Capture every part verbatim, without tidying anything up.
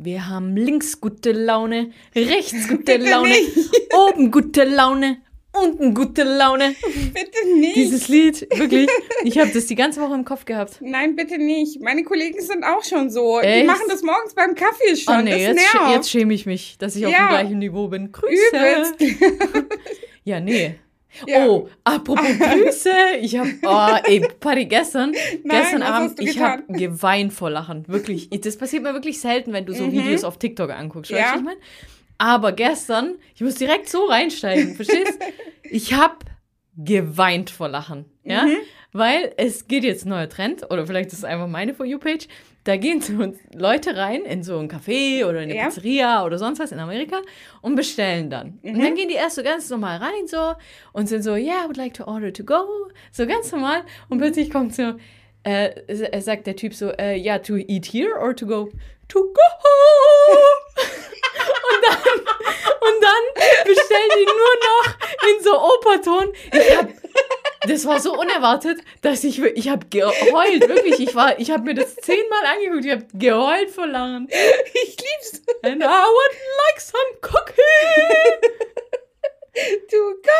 Wir haben links gute Laune, rechts gute Laune, nicht. oben gute Laune, unten gute Laune. Bitte nicht. Dieses Lied, wirklich, ich habe das die ganze Woche im Kopf gehabt. Nein, bitte nicht. Meine Kollegen sind auch schon so. Echt? Die machen das morgens beim Kaffee schon. Oh nee, das jetzt, nervt. sch- jetzt schäme ich mich, dass ich auf Ja. dem gleichen Niveau bin. Grüße. Übelst. Ja, nee. Ja. Oh, apropos Grüße, ich hab, oh, ey, Party, gestern, Nein, gestern was Abend, hast du ich getan? hab geweint vor Lachen, wirklich. Das passiert mir wirklich selten, wenn du so Videos auf TikTok anguckst, weißt du, Ja. was ich meine? Aber gestern, ich muss direkt so reinsteigen, verstehst? Ich hab geweint vor Lachen, ja? Mhm. Weil es geht jetzt ein neuer Trend, oder vielleicht ist es einfach meine For You-Page, da gehen so Leute rein in so ein Café oder in eine Ja. Pizzeria oder sonst was in Amerika und bestellen dann. Und dann gehen die erst so ganz normal rein so und sind so, yeah, I would like to order to go, so ganz normal. Und plötzlich kommt so, äh, äh, sagt der Typ so, äh, ja, to eat here or to go? To go! Und dann, und dann bestellen die nur noch in so Operton. Ich hab, das war so unerwartet, dass ich, ich habe geheult, wirklich. Ich war, ich habe mir das zehnmal angeguckt, ich habe geheult vor Lachen. Ich lieb's. And I would like some cookie. To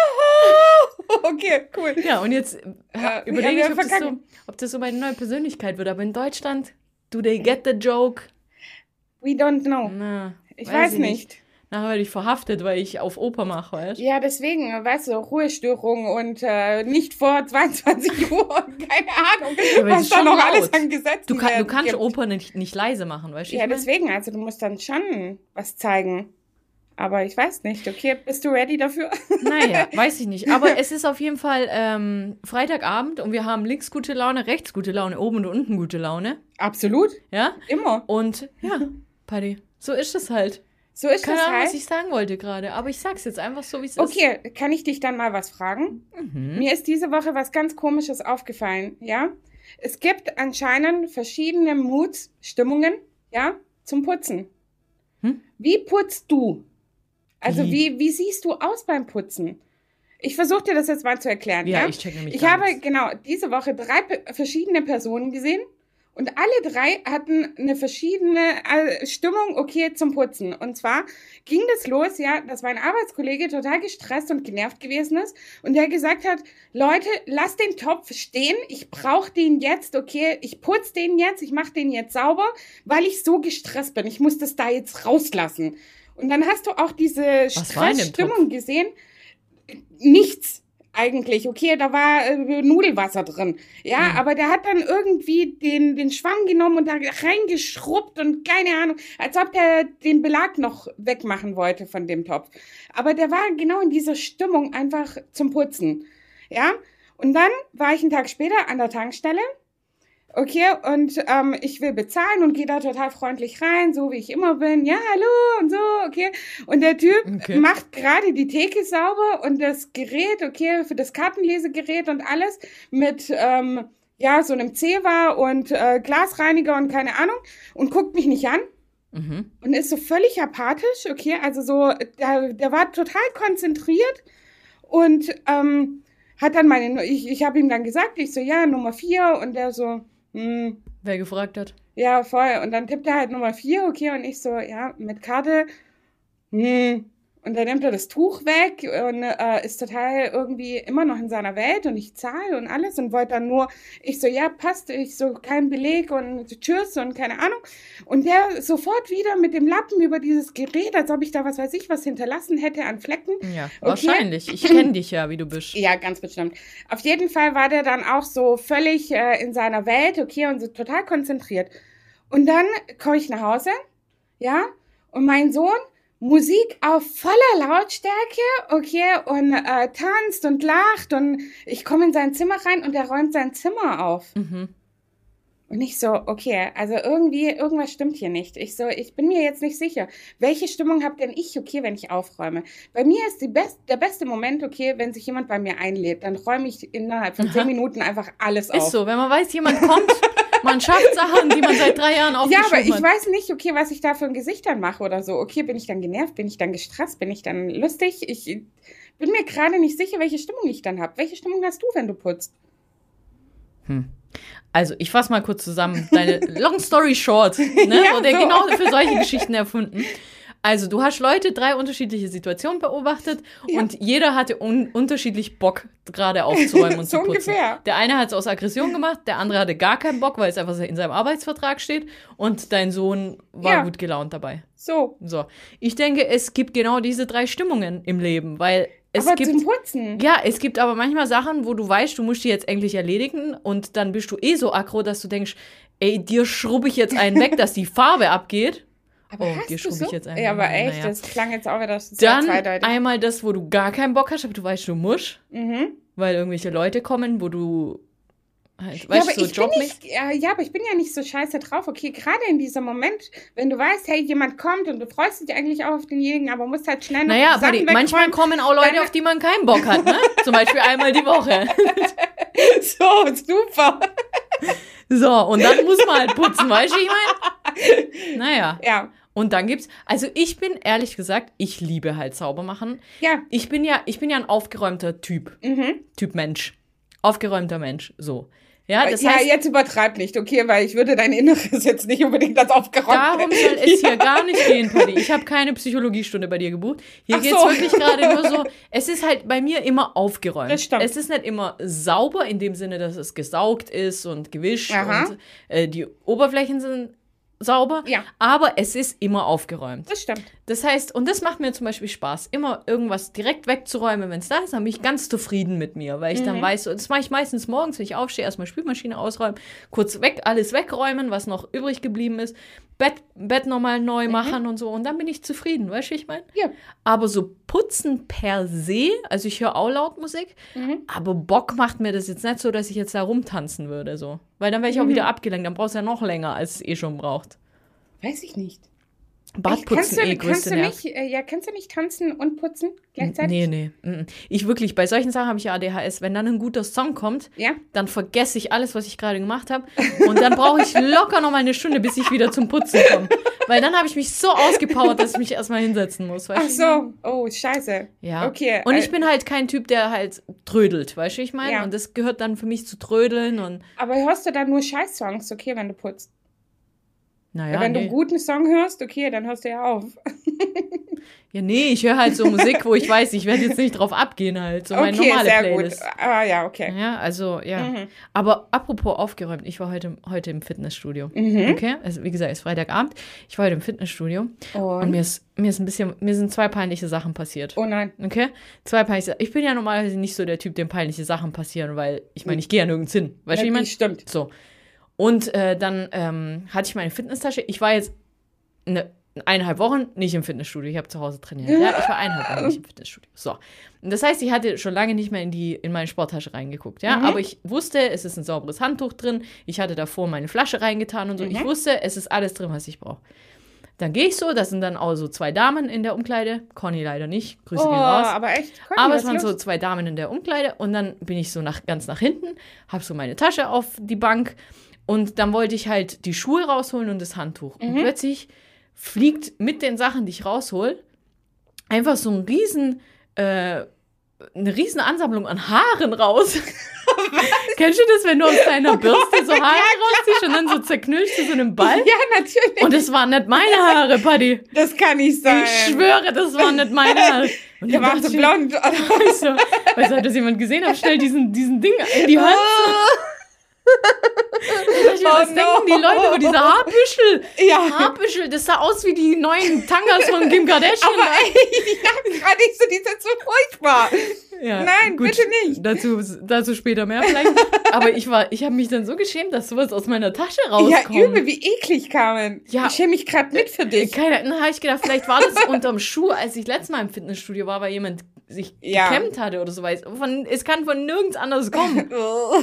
go. Okay, cool. Ja, und jetzt äh, Ja, überlege wir ich, ob das, so, verkacken. ob das so meine neue Persönlichkeit wird. Aber in Deutschland, do they get the joke? We don't know. Na, Ich weiß ich nicht. Nachher werde ich verhaftet, weil ich auf Oper mache, weißt du? Ja, deswegen, weißt du, Ruhestörung und äh, nicht vor zweiundzwanzig Uhr. Keine Ahnung, aber es was ist da schon noch laut. alles an Gesetzen Du, kann, du werden kannst gibt. Oper nicht, nicht leise machen, weißt du? Ja, ich mein? deswegen, also du musst dann schon was zeigen. Aber ich weiß nicht, okay, bist du ready dafür? Naja, weiß ich nicht. Aber es ist auf jeden Fall ähm, Freitagabend und wir haben links gute Laune, rechts gute Laune, oben und unten gute Laune. Absolut, Ja? immer. Und ja, Paddy, so ist es halt. So ist Keine das Ahnung, halt. was ich sagen wollte gerade, aber ich sag's jetzt einfach so, wie es ist. Okay, kann ich dich dann mal was fragen? Mhm. Mir ist diese Woche was ganz Komisches aufgefallen, ja? Es gibt anscheinend verschiedene Moods, Stimmungen, ja, zum Putzen. Hm? Wie putzt du? Also Wie? wie, wie siehst du aus beim Putzen? Ich versuche dir das jetzt mal zu erklären, ja? Ja, ich check nämlich Ich gar habe nichts. genau diese Woche drei pe- verschiedene Personen gesehen und alle drei hatten eine verschiedene äh, Stimmung, okay, zum Putzen. Und zwar ging das los, ja, dass mein Arbeitskollege total gestresst und genervt gewesen ist und der gesagt hat, Leute, lasst den Topf stehen, ich brauche den jetzt, okay, ich putze den jetzt, ich mache den jetzt sauber, weil ich so gestresst bin. Ich muss das da jetzt rauslassen. Und dann hast du auch diese Was war in dem Stressstimmung gesehen. Nichts eigentlich. Okay, da war äh, Nudelwasser drin. Ja, Mhm. aber der hat dann irgendwie den, den Schwamm genommen und da reingeschrubbt und keine Ahnung, als ob der den Belag noch wegmachen wollte von dem Topf. Aber der war genau in dieser Stimmung einfach zum Putzen. Ja, und dann war ich einen Tag später an der Tankstelle. Okay, und ähm, ich will bezahlen und gehe da total freundlich rein, so wie ich immer bin. Ja, hallo und so, okay. Und der Typ Okay. macht gerade die Theke sauber und das Gerät, okay, für das Kartenlesegerät und alles mit, ähm, ja, so einem Zewa und äh, Glasreiniger und keine Ahnung und guckt mich nicht an Mhm. und ist so völlig apathisch, okay, also so, der, der war total konzentriert und ähm, hat dann meine, ich, ich habe ihm dann gesagt, ich so, ja, Nummer vier und der so, hm, Wer gefragt hat. ja, voll. Und dann tippt er halt Nummer vier, okay, und ich so, ja, mit Karte, hm. Und dann nimmt er das Tuch weg und äh, ist total irgendwie immer noch in seiner Welt und ich zahle und alles und wollte dann nur, ich so, ja, passt, ich so, kein Beleg und tschüss und keine Ahnung. Und der sofort wieder mit dem Lappen über dieses Gerät, als ob ich da was weiß ich was hinterlassen hätte an Flecken. Ja, Okay. wahrscheinlich. Ich kenne dich ja, wie du bist. Ja, ganz bestimmt. Auf jeden Fall war der dann auch so völlig äh, in seiner Welt, okay, und so total konzentriert. Und dann komme ich nach Hause, ja, und mein Sohn, Musik auf voller Lautstärke, okay, und äh, tanzt und lacht und ich komme in sein Zimmer rein und er räumt sein Zimmer auf. Mhm. Und ich so, okay, also irgendwie, irgendwas stimmt hier nicht. Ich so, ich bin mir jetzt nicht sicher. Welche Stimmung hab denn ich, okay, wenn ich aufräume? Bei mir ist die best, der beste Moment, okay, wenn sich jemand bei mir einlädt, dann räume ich innerhalb von Aha. zehn Minuten einfach alles auf. Ist so, wenn man weiß, jemand kommt, man schafft Sachen, die man seit drei Jahren Ja, aufgeschoben aber ich hat. weiß nicht, okay, was ich da für ein Gesicht dann mache oder so. Okay, bin ich dann genervt, bin ich dann gestresst, bin ich dann lustig? Ich bin mir gerade nicht sicher, welche Stimmung ich dann habe. Welche Stimmung hast du, wenn du putzt? Hm. Also, ich fasse mal kurz zusammen. Deine Long Story Short, ne? Ja, Wurde so. genau für solche Geschichten erfunden. Also, du hast Leute drei unterschiedliche Situationen beobachtet Ja. und jeder hatte un- unterschiedlich Bock, gerade aufzuräumen und So zu putzen. ungefähr. Der eine hat es aus Aggression gemacht, der andere hatte gar keinen Bock, weil es einfach in seinem Arbeitsvertrag steht und dein Sohn war Ja. gut gelaunt dabei. So. So. Ich denke, es gibt genau diese drei Stimmungen im Leben, weil es Aber gibt. zum Putzen. Ja, es gibt aber manchmal Sachen, wo du weißt, du musst die jetzt endlich erledigen und dann bist du eh so aggro, dass du denkst, ey, dir schrubbe ich jetzt einen weg, dass die Farbe abgeht. Aber Oh, hast dir du schrubbe so? ich jetzt einen. Ja, aber echt, naja. das klang jetzt auch wieder sehr Dann zweideutig. einmal das, wo du gar keinen Bock hast, aber du weißt, du musst, Mhm. weil irgendwelche Leute kommen, wo du halt, Ja, weißt aber du, so ich bin jobmäßig. nicht, ja, ja, aber ich bin ja nicht so scheiße drauf. Okay, gerade in diesem Moment, wenn du weißt, hey, jemand kommt und du freust dich eigentlich auch auf denjenigen, aber musst halt schnell noch Naja, die Sachen Paddy, manchmal wegräumen. kommen auch Leute, Dann- auf die man keinen Bock hat, ne? Zum Beispiel einmal die Woche. So, super. So, und dann muss man halt putzen, weißt du, wie ich meine? Naja. Ja, Und dann gibt's, also ich bin ehrlich gesagt, ich liebe halt sauber machen. ja. Ich bin ja, ich bin ja ein aufgeräumter Typ. Mhm. Typ Mensch. Aufgeräumter Mensch. So. Ja, das ja, heißt, jetzt übertreib nicht, okay, weil ich würde dein Inneres jetzt nicht unbedingt als aufgeräumt. darum soll es hier gar nicht gehen, Paddy. Ich habe keine Psychologiestunde bei dir gebucht. Hier Ach geht's so. wirklich gerade nur so, es ist halt bei mir immer aufgeräumt. Das stimmt. Es ist nicht immer sauber in dem Sinne, dass es gesaugt ist und gewischt Aha. und äh, die Oberflächen sind sauber, Ja. aber es ist immer aufgeräumt. Das stimmt. Das heißt, und das macht mir zum Beispiel Spaß, immer irgendwas direkt wegzuräumen, wenn es da ist, dann bin ich ganz zufrieden mit mir, weil ich Mhm. dann weiß, so, das mache ich meistens morgens, wenn ich aufstehe, erstmal Spülmaschine ausräumen, kurz weg, alles wegräumen, was noch übrig geblieben ist, Bett, Bett nochmal neu machen und so, und dann bin ich zufrieden, weißt du, wie ich meine? Ja. Aber so putzen per se, also ich höre auch laut Musik, Mhm. aber Bock macht mir das jetzt nicht so, dass ich jetzt da rumtanzen würde, so. Weil dann wäre ich auch Mhm. wieder abgelenkt, dann brauchst du ja noch länger, als es eh schon braucht. Weiß ich nicht. Badputzen kannst du, eh kannst größte du Nerv. nicht, äh, ja, kannst du nicht tanzen und putzen gleichzeitig? Nee, nee. mm-mm. Ich wirklich, bei solchen Sachen habe ich ja A D H S. Wenn dann ein guter Song kommt, Ja. dann vergesse ich alles, was ich gerade gemacht habe. Und dann brauche ich locker noch mal eine Stunde, bis ich wieder zum Putzen komme. Weil dann habe ich mich so ausgepowert, dass ich mich erstmal hinsetzen muss. Weißt Ach du, wie ich meine? so. Oh, scheiße. Ja. Okay. Und äh, ich bin halt kein Typ, der halt trödelt, weißt du, wie ich meine? Ja. Und das gehört dann für mich zu trödeln und Aber hörst du dann nur Scheiß-Songs, okay, wenn du putzt? naja, wenn du nee. einen guten Song hörst, okay, dann hörst du ja auf. Ja, nee, ich höre halt so Musik, wo ich weiß, ich werde jetzt nicht drauf abgehen halt. So meine Okay, normale sehr Playlist. gut. Ah, ja, okay. Ja, also, ja. Mhm. Aber apropos aufgeräumt, ich war heute, heute im Fitnessstudio. Mhm. Okay? Also, wie gesagt, es ist Freitagabend. Ich war heute im Fitnessstudio und, Und? mir ist, mir ist ein bisschen, mir sind zwei peinliche Sachen passiert. Oh nein. Okay? Zwei peinliche Sachen. Ich bin ja normalerweise nicht so der Typ, dem peinliche Sachen passieren, weil ich meine, ich gehe ja nirgends hin. Weißt du, wie ich meine? Stimmt. So. Und äh, dann ähm, hatte ich meine Fitnesstasche. Ich war jetzt eine, eineinhalb Wochen nicht im Fitnessstudio. Ich habe zu Hause trainiert. Ja, ich war eineinhalb Wochen nicht im Fitnessstudio. So. Und das heißt, ich hatte schon lange nicht mehr in, die, in meine Sporttasche reingeguckt. Ja? Mhm. Aber ich wusste, es ist ein sauberes Handtuch drin. Ich hatte davor meine Flasche reingetan und so. Mhm. Ich wusste, es ist alles drin, was ich brauche. Dann gehe ich so, das sind dann auch so zwei Damen in der Umkleide. Conny leider nicht. Grüße Oh, gehen raus. aber echt? Conny, Aber was es waren los? so zwei Damen in der Umkleide und dann bin ich so nach, ganz nach hinten, habe so meine Tasche auf die Bank und dann wollte ich halt die Schuhe rausholen und das Handtuch. Und Mhm. plötzlich fliegt mit den Sachen, die ich raushol, einfach so ein riesen, äh, eine riesen Ansammlung an Haaren raus. Kennst du das, wenn du aus deiner Bürste so Haare rausziehst und dann so zerknüllst du so einen Ball? Ja, natürlich. Und das waren nicht meine Haare, Paddy. Das kann nicht sein. Ich schwöre, das waren nicht meine Haare. Und Der dann war dachte so ich- blond. ich so, weißt du, hat das jemand gesehen? Hab schnell diesen, diesen Ding in die Hand. Oh, Was no. denken die Leute über diese Haarbüschel? Ja. Haarbüschel, das sah aus wie die neuen Tangas von Kim Kardashian. Aber ey, ja, gerade nicht so, die sind so furchtbar. Ja, Nein, bitte nicht. Dazu, dazu später mehr vielleicht. Aber ich war, ich habe mich dann so geschämt, dass sowas aus meiner Tasche Ja, rauskommt. übel, wie eklig, Carmen. Ja. Ich schäme mich gerade mit für dich. Keine, dann habe ich gedacht, vielleicht war das unterm Schuh, als ich letztes Mal im Fitnessstudio war, weil jemand sich Ja. gekämmt hatte oder so weiß. Von, es kann von nirgends anders kommen. Oh.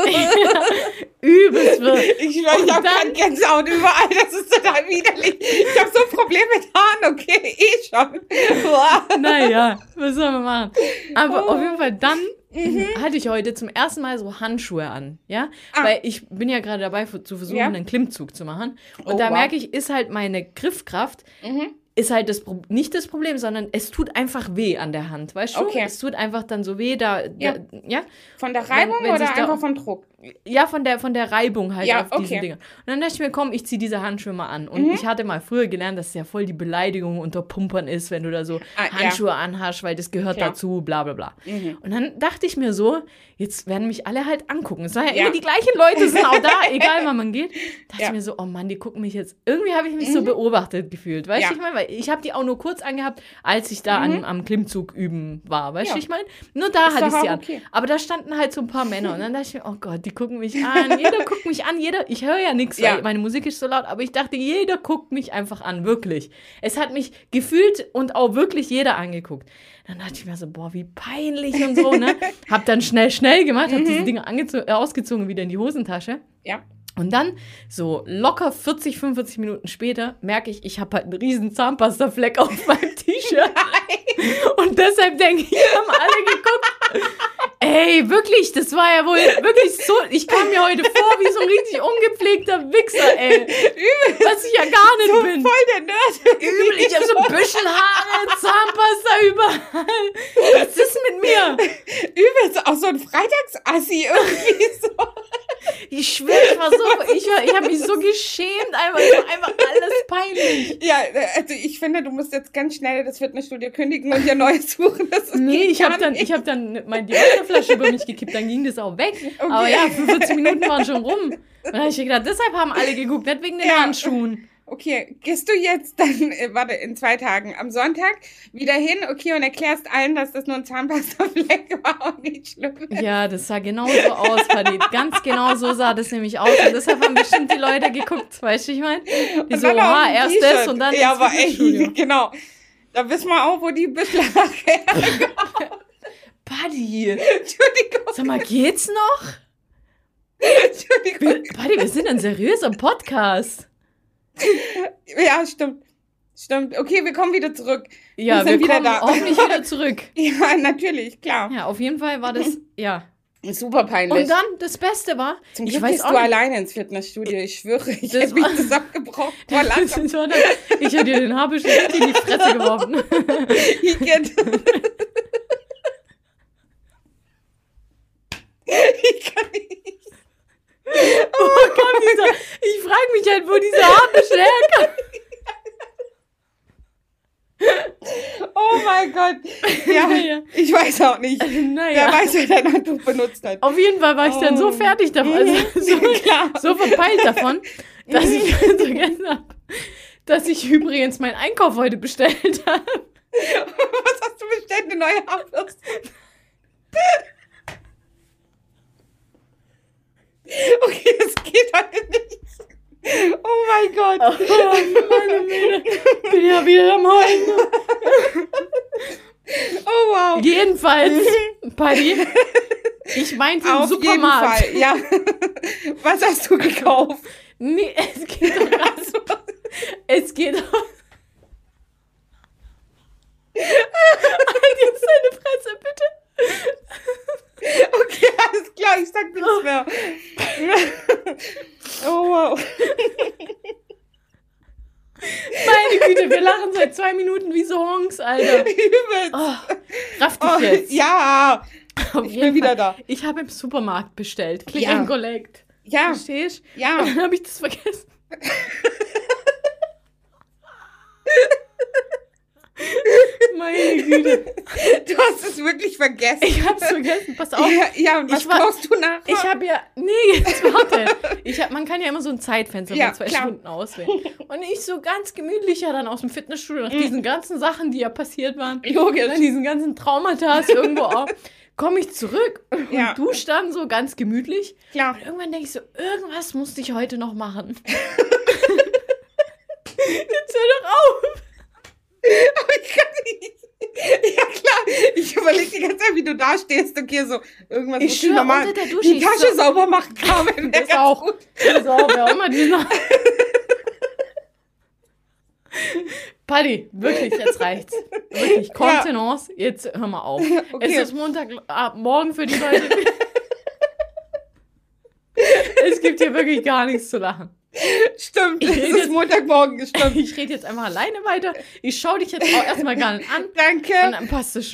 Übelst wirr. Ich schwöre, ich Und habe dann- gerade Gänsehaut überall. Das ist total widerlich. Ich habe so ein Problem mit Haaren. Okay, eh schon. Boah. Naja, was soll man machen? Aber Oh. auf jeden Fall dann Mhm. hatte ich heute zum ersten Mal so Handschuhe an, ja? Ah. Weil ich bin ja gerade dabei f- zu versuchen, Ja. einen Klimmzug zu machen. Und Oh, da wow. merke ich, ist halt meine Griffkraft, Mhm. ist halt das Pro- nicht das Problem, sondern es tut einfach weh an der Hand, weißt du? Okay. Es tut einfach dann so weh, da, da Ja. ja? Von der Reibung wenn sich oder da- einfach vom Druck? Ja, von der, von der Reibung halt Ja, auf diesen okay. Dingen. Und dann dachte ich mir, komm, ich ziehe diese Handschuhe mal an. Und Mhm. ich hatte mal früher gelernt, dass es ja voll die Beleidigung unter Pumpern ist, wenn du da so Ah, ja. Handschuhe anhast, weil das gehört Klar. dazu, bla bla bla. Mhm. Und dann dachte ich mir so, jetzt werden mich alle halt angucken. Es waren ja, Ja. immer die gleichen Leute, sind auch da, egal wann man geht. Dachte Ja. ich mir so, oh Mann, die gucken mich jetzt. Irgendwie habe ich mich so beobachtet gefühlt. Weißt du, Ja. ich meine, weil ich habe die auch nur kurz angehabt, als ich da an, am Klimmzug üben war. Weißt du, Ja. ich meine? Nur da Ist hatte ich doch sie auch an. okay. Aber da standen halt so ein paar Männer. Und dann dachte ich mir, oh Gott, die gucken mich an. Jeder guckt mich an. Jeder, ich höre ja nichts, Ja. weil meine Musik ist so laut. Aber ich dachte, jeder guckt mich einfach an. Wirklich. Es hat mich gefühlt und auch wirklich jeder angeguckt. Dann dachte ich mir so, boah, wie peinlich und so, ne? Hab dann schnell, schnell gemacht, hab diese Dinge angezo- äh, ausgezogen, wieder in die Hosentasche. Ja. Und dann, so locker vierzig, fünfundvierzig Minuten später, merke ich, ich habe halt einen riesen Zahnpastafleck auf meinem T-Shirt. Und deshalb denke ich, haben alle geguckt. Ey, wirklich, das war ja wohl wirklich so, ich kam mir heute vor wie so ein richtig ungepflegter Wichser, ey. Was ich ja gar nicht So bin. voll der Nerd. Übel, ich habe so Büschelhaare, Zahnpasta überall. Was ist mit mir? Übelst auch so ein Freitagsassi irgendwie so. Ich schwöre, ich war so, ich, war- ich habe mich so geschämt, einfach, ich war einfach alles peinlich. Ja, also ich finde, du musst jetzt ganz schnell das Fitnessstudio kündigen und dir Neues suchen. Das ist Nee, geht ich habe gar dann, nicht. ich hab dann meine die Wasserflasche über mich gekippt, dann ging das auch weg. Aber ja, fünfundvierzig Minuten waren schon rum. Und dann habe ich mir gedacht, deshalb haben alle geguckt, nicht wegen den Ja. Handschuhen. Okay, gehst du jetzt dann, äh, warte, in zwei Tagen, am Sonntag wieder hin, okay, und erklärst allen, dass das nur ein Zahnpastafleck war und nicht schlimm ist. Ja, das sah genau so aus, Paddy. Ganz genau so sah das nämlich aus. Und deshalb haben bestimmt die Leute geguckt, weißt du, ich meine? Die Und so, dann auf ah, dem erst T-Shirt. das und dann Ja, ins aber echt, Fitnessstudio. genau. Da wissen wir auch, wo die Büschelhaare herkommen. Paddy, Entschuldigung, sag mal, geht's noch? Entschuldigung. Paddy, wir sind ein seriöser Podcast. Ja, stimmt. Stimmt. Okay, wir kommen wieder zurück. Ja, wir wir, sind wieder kommen da. hoffentlich wieder zurück. Ja, natürlich, klar. Ja, auf jeden Fall war das, ja. Super peinlich. Und dann, das Beste war, Zum ich Glück weiß gehst auch du nicht, alleine ins Fitnessstudio. Ich schwöre, ich Das hätte mich war- das abgebrochen. Vor das langsam. war dann, ich hätte dir den Haarbüschel richtig in die Fresse geworfen. Ich get- Ich kann nicht. Wo kam dieser, ich frage mich halt, wo dieser Haarbüschel herkam. Oh mein Gott. Ja, Ja. ich weiß auch nicht. Wer Naja, weiß, wer dein Handtuch benutzt hat. auf jeden Fall war ich dann so Oh. fertig davon, also so, Klar. so verpeilt davon, dass ich vergessen habe, dass ich übrigens meinen Einkauf heute bestellt habe. Was hast du bestellt? Eine neue Haarbürste? Okay, es geht heute nicht. Oh mein Gott. Oh, meine Güte, bin ja wieder am Heulen. Oh wow. Jedenfalls, Paddy, ich meinte im Auf Supermarkt. jeden Fall, ja. Was hast du gekauft? Nee, es geht doch ganz, es geht doch. Halt jetzt deine Fresse, bitte. Okay, alles klar, ich sag nichts mehr. Oh wow. Meine Güte, wir lachen seit zwei Minuten wie so Honks, Alter. Übelst. Oh, raff dich Oh, jetzt. ja, Auf ich jeden bin wieder Fall. da. Ich habe im Supermarkt bestellt. Click Ja. and Collect. Ja, Verstehst du? ja. Und dann habe ich das vergessen. Meine Güte. Du hast es wirklich vergessen. Ich hab's vergessen. Pass auf. Ja, ja, und was Ich war- kaufst du nachher? Ich habe ja, nee, jetzt warte. Ich hab, man kann ja immer so ein Zeitfenster Ja, von zwei klar. Stunden auswählen. Und ich so ganz gemütlich ja dann aus dem Fitnessstudio nach diesen ganzen Sachen, die ja passiert waren, Logisch. nach diesen ganzen Traumata irgendwo auch, komme ich zurück und Ja. du stand so ganz gemütlich. Klar. Und irgendwann denke ich so, irgendwas musste ich heute noch machen. Jetzt hör doch auf. Aber ich kann nicht. Ja, klar. Ich überlege die ganze Zeit, wie du da stehst. Okay, so irgendwas Ich musst du schwör, noch mal unter der Dusche, die ich Tasche so- sauber machen, Carmen. Das auch. So, wer auch immer diesen. Paddy, wirklich, jetzt reicht's. Wirklich, Kontenance, jetzt hör mal auf. Okay. Es ist Montagmorgen für die Leute. Es gibt hier wirklich gar nichts zu lachen. Stimmt, Ich es rede ist jetzt- Montagmorgen, stimmt. Ich rede jetzt einfach alleine weiter. Ich schaue dich jetzt auch erstmal gar nicht an. Und Danke. dann passt es schon.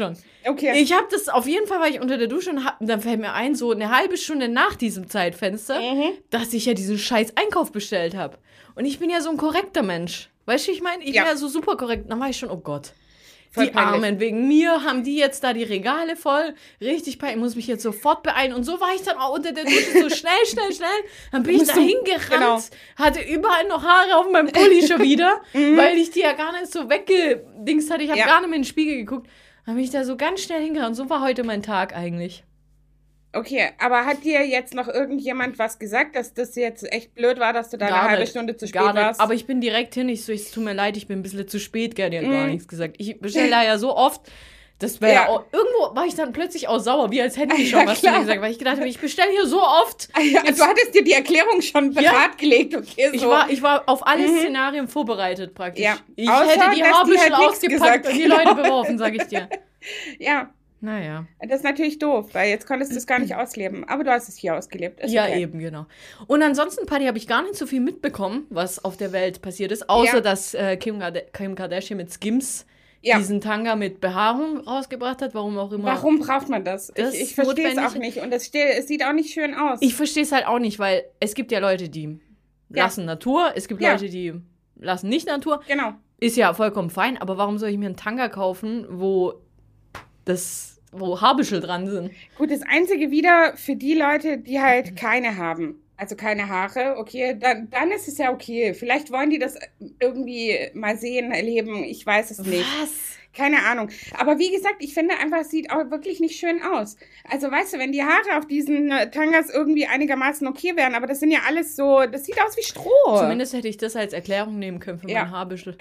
Okay. Ich habe das, auf jeden Fall war ich unter der Dusche und hab, dann fällt mir ein, so eine halbe Stunde nach diesem Zeitfenster, Mhm. dass ich ja diesen scheiß Einkauf bestellt habe. Und ich bin ja so ein korrekter Mensch. Weißt du, ich meine, ich Ja. bin ja so super korrekt. Dann war ich schon, oh Gott. Voll Die peinlich. Armen, wegen mir haben die jetzt da die Regale voll. Richtig peinlich, ich muss mich jetzt sofort beeilen. Und so war ich dann auch unter der Dusche so schnell, schnell, schnell. Dann bin ich Musst da du- hingerannt, genau. hatte überall noch Haare auf meinem Pulli schon wieder, weil ich die ja gar nicht so weggedingst hatte. Ich habe Ja. gar nicht mehr in den Spiegel geguckt. Dann bin ich da so ganz schnell hingerannt. So war heute mein Tag eigentlich. Okay, aber hat dir jetzt noch irgendjemand was gesagt, dass das jetzt echt blöd war, dass du da Gar eine halbe nicht. Stunde zu spät Gar nicht. warst? Aber ich bin direkt hin. Ich so, es tut mir leid, ich bin ein bisschen zu spät. Gerd, die hat gar Mhm. nichts gesagt. Ich bestelle da ja so oft. Das wäre Ja. ja. auch. Irgendwo war ich dann plötzlich auch sauer, wie als hätte ich schon Ja, was zu mir klar. gesagt, weil ich gedacht habe, ich bestelle hier so oft. Ja, du hattest dir die Erklärung schon Ja. parat gelegt, okay, so. Ich war, ich war auf alle Szenarien vorbereitet praktisch. Ja. Ich Außer, hätte die dass die Haarbüschel halt nichts ausgepackt gesagt. und die Leute beworfen, sag ich dir. Ja, Naja. das ist natürlich doof, weil jetzt konntest du es gar nicht ausleben. Aber du hast es hier ausgelebt. Ist Ja, okay. eben, genau. Und ansonsten, Paddy, habe ich gar nicht so viel mitbekommen, was auf der Welt passiert ist, außer Ja. dass äh, Kim, Kard- Kim Kardashian mit Skims Ja. diesen Tanga mit Behaarung rausgebracht hat, warum auch immer. Warum braucht man das? Das ich ich verstehe es notwendig- auch nicht. Und es, ste- es sieht auch nicht schön aus. Ich verstehe es halt auch nicht, weil es gibt ja Leute, die Ja. lassen Natur, es gibt Ja. Leute, die lassen nicht Natur. genau. Ist ja vollkommen fein, aber warum soll ich mir einen Tanga kaufen, wo das, wo Haarbüschel dran sind? Gut, das Einzige wieder für die Leute, die halt keine haben. Also keine Haare, okay, dann, dann ist es ja okay. Vielleicht wollen die das irgendwie mal sehen, erleben, ich weiß es nicht. Was? Keine Ahnung. Aber wie gesagt, ich finde einfach, es sieht auch wirklich nicht schön aus. Also weißt du, wenn die Haare auf diesen äh, Tangas irgendwie einigermaßen okay wären, aber das sind ja alles so, das sieht aus wie Stroh. Zumindest hätte ich das als Erklärung nehmen können für Ja. mein Haarbüschel.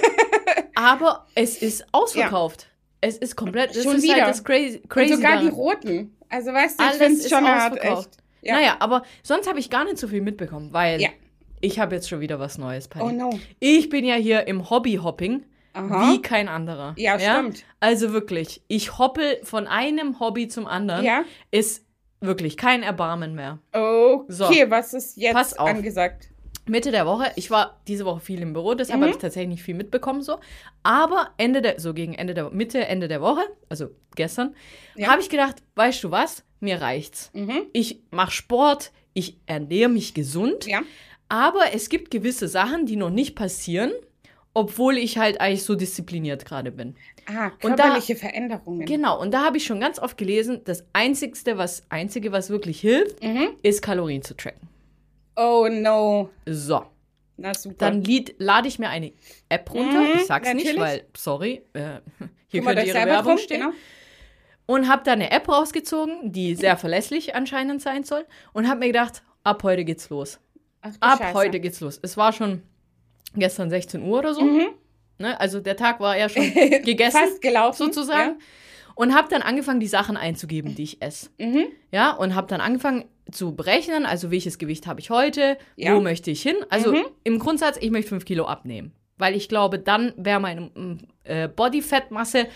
Aber es ist ausverkauft. Es ist komplett, das Schon ist wieder. halt das crazy, crazy Und sogar die daran. roten. Also weißt du, ich Alles finde es ist schon hart, ausverkauft. echt. Ja. Naja, aber sonst habe ich gar nicht so viel mitbekommen, weil Ja. ich habe jetzt schon wieder was Neues, Paddy. Oh no. Ich bin ja hier im Hobby-Hopping Aha. wie kein anderer. Ja, stimmt. Also wirklich, ich hoppel von einem Hobby zum anderen. Ja. Ist wirklich kein Erbarmen mehr. Okay, So. was ist jetzt Pass auf. angesagt? Mitte der Woche, ich war diese Woche viel im Büro, deshalb Mhm. habe ich tatsächlich nicht viel mitbekommen so. Aber Ende der, so gegen Ende der Mitte, Ende der Woche, also gestern, Ja. habe ich gedacht, weißt du was, mir reicht's. Mhm. Ich mache Sport, ich ernähre mich gesund, Ja. aber es gibt gewisse Sachen, die noch nicht passieren, obwohl ich halt eigentlich so diszipliniert gerade bin. Ah, Und da- körperliche Veränderungen. Genau, und da habe ich schon ganz oft gelesen, das Einzigste, was, Einzige, was wirklich hilft, Mhm. ist Kalorien zu tracken. Oh no. So, Na super. dann lied, lade ich mir eine App runter, Mhm, ich sag's nicht, natürlich. weil, sorry, äh, hier Kümmert könnte euch ihre selber Werbung drum, stehen. genau. Und habe da eine App rausgezogen, die sehr verlässlich anscheinend sein soll. Und habe mir gedacht, ab heute geht's los. Ach, du Ab Scheiße. heute geht's los. Es war schon gestern sechzehn Uhr oder so. Mhm. Ne? Also der Tag war ja schon gegessen, Fast gelaufen. sozusagen. Und habe dann angefangen, die Sachen einzugeben, die ich esse. Ja. Mhm. Ja, und habe dann angefangen zu berechnen, also welches Gewicht habe ich heute, Ja. wo möchte ich hin. Also Mhm. im Grundsatz, ich möchte fünf Kilo abnehmen. Weil ich glaube, dann wäre meine mm, äh, Bodyfettmasse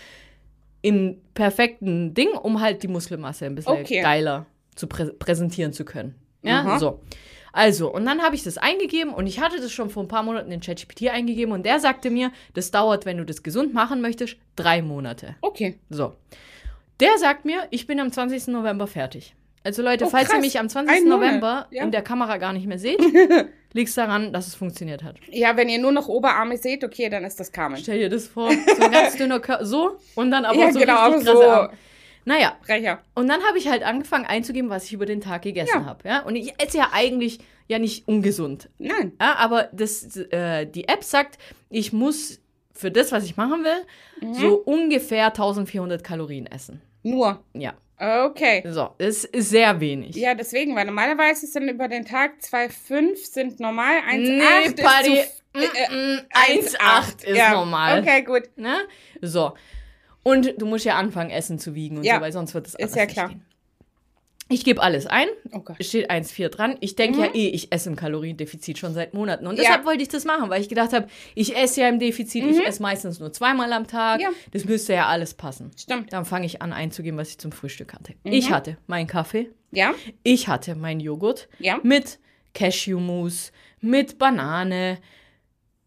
im perfekten Ding, um halt die Muskelmasse ein bisschen Okay. geiler zu prä präsentieren zu können. Ja, Aha. so. Also, und dann habe ich das eingegeben und ich hatte das schon vor ein paar Monaten in ChatGPT eingegeben und der sagte mir, das dauert, wenn du das gesund machen möchtest, drei Monate. Okay. So. Der sagt mir, ich bin am zwanzigsten November fertig. Also Leute, Oh, falls ihr krass. mich am zwanzigsten Ein Monat, November ja. in der Kamera gar nicht mehr seht, liegt es daran, dass es funktioniert hat. Ja, wenn ihr nur noch Oberarme seht, okay, dann ist das Carmen. Stell dir das vor, so ein ganz dünner Körper, so und dann aber Ja, so genau, richtig so. krasse Arme. Naja, Brecher. und dann habe ich halt angefangen einzugeben, was ich über den Tag gegessen Ja. habe. Ja? Und ich esse ja eigentlich ja nicht ungesund. Nein. Ja, aber das, äh, die App sagt, ich muss für das, was ich machen will, Mhm. so ungefähr eintausendvierhundert Kalorien essen. Nur. Ja, Okay. so, das ist sehr wenig. Ja, deswegen, weil normalerweise ist dann über den Tag zwei Komma fünf sind normal, eins Komma Nee, acht Paddy, ist zu, äh, eins Komma acht ist ja. normal. Okay, gut. Ne? So. Und du musst ja anfangen, Essen zu wiegen und Ja. so, weil sonst wird das alles Ist ja nicht klar. gehen. Ich gebe alles ein. Oh Gott. Es steht eins Komma vier dran. Ich denke ja Mhm. eh, ich esse im Kaloriendefizit schon seit Monaten. Und Ja. deshalb wollte ich das machen, weil ich gedacht habe, ich esse ja im Defizit, ich Mhm. esse meistens nur zweimal am Tag. Ja. Das müsste ja alles passen. Stimmt. Dann fange ich an einzugeben, was ich zum Frühstück hatte. Mhm. Ich hatte meinen Kaffee, Ja? ich hatte meinen Joghurt Ja? mit Cashewmus, mit Banane,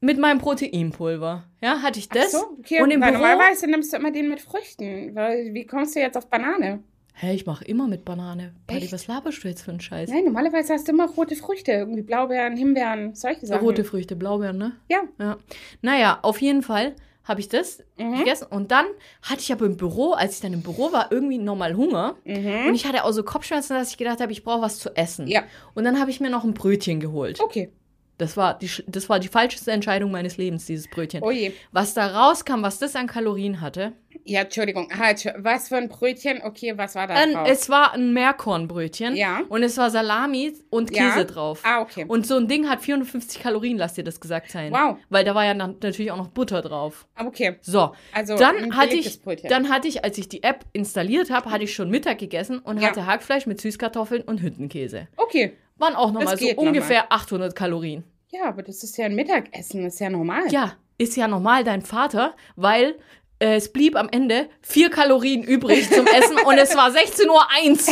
mit meinem Proteinpulver. Ja, hatte ich das. Ach so, okay. Und im Weil Büro, normalerweise nimmst du immer den mit Früchten. Weil, wie kommst du jetzt auf Banane? Hä, ich mache immer mit Banane. Paddy, Echt? was laberst du jetzt für einen Scheiß? Nein, normalerweise hast du immer rote Früchte. Irgendwie Blaubeeren, Himbeeren, solche Sachen. Rote Früchte, Blaubeeren, ne? Ja. Ja. Naja, auf jeden Fall habe ich das Mhm. gegessen. Und dann hatte ich aber im Büro, als ich dann im Büro war, irgendwie normal Hunger. Mhm. Und ich hatte auch so Kopfschmerzen, dass ich gedacht habe, ich brauche was zu essen. Ja. Und dann habe ich mir noch ein Brötchen geholt. Okay. Das war die, sch- das war die falscheste Entscheidung meines Lebens, dieses Brötchen. Oh je. Was da rauskam, was das an Kalorien hatte. Ja, Entschuldigung. Halt, was für ein Brötchen? Okay, was war da Ein, drauf? es war ein Meerkornbrötchen. Ja. Und es war Salami und Ja. Käse drauf. Ah, okay. Und so ein Ding hat vierhundertfünfzig Kalorien, lass dir das gesagt sein. Wow. Weil da war ja dann natürlich auch noch Butter drauf. Ah, okay. So, Also ein dann hatte belegtes ich, Brötchen. dann hatte ich, als ich die App installiert habe, hatte ich schon Mittag gegessen und Ja. hatte Hackfleisch mit Süßkartoffeln und Hüttenkäse. Okay. Waren auch nochmal so geht noch ungefähr achthundert Kalorien. Ja, aber das ist ja ein Mittagessen. Das ist ja normal. Ja, ist ja normal dein Vater, weil äh, es blieb am Ende vier Kalorien übrig zum Essen und es war sechzehn Uhr eins.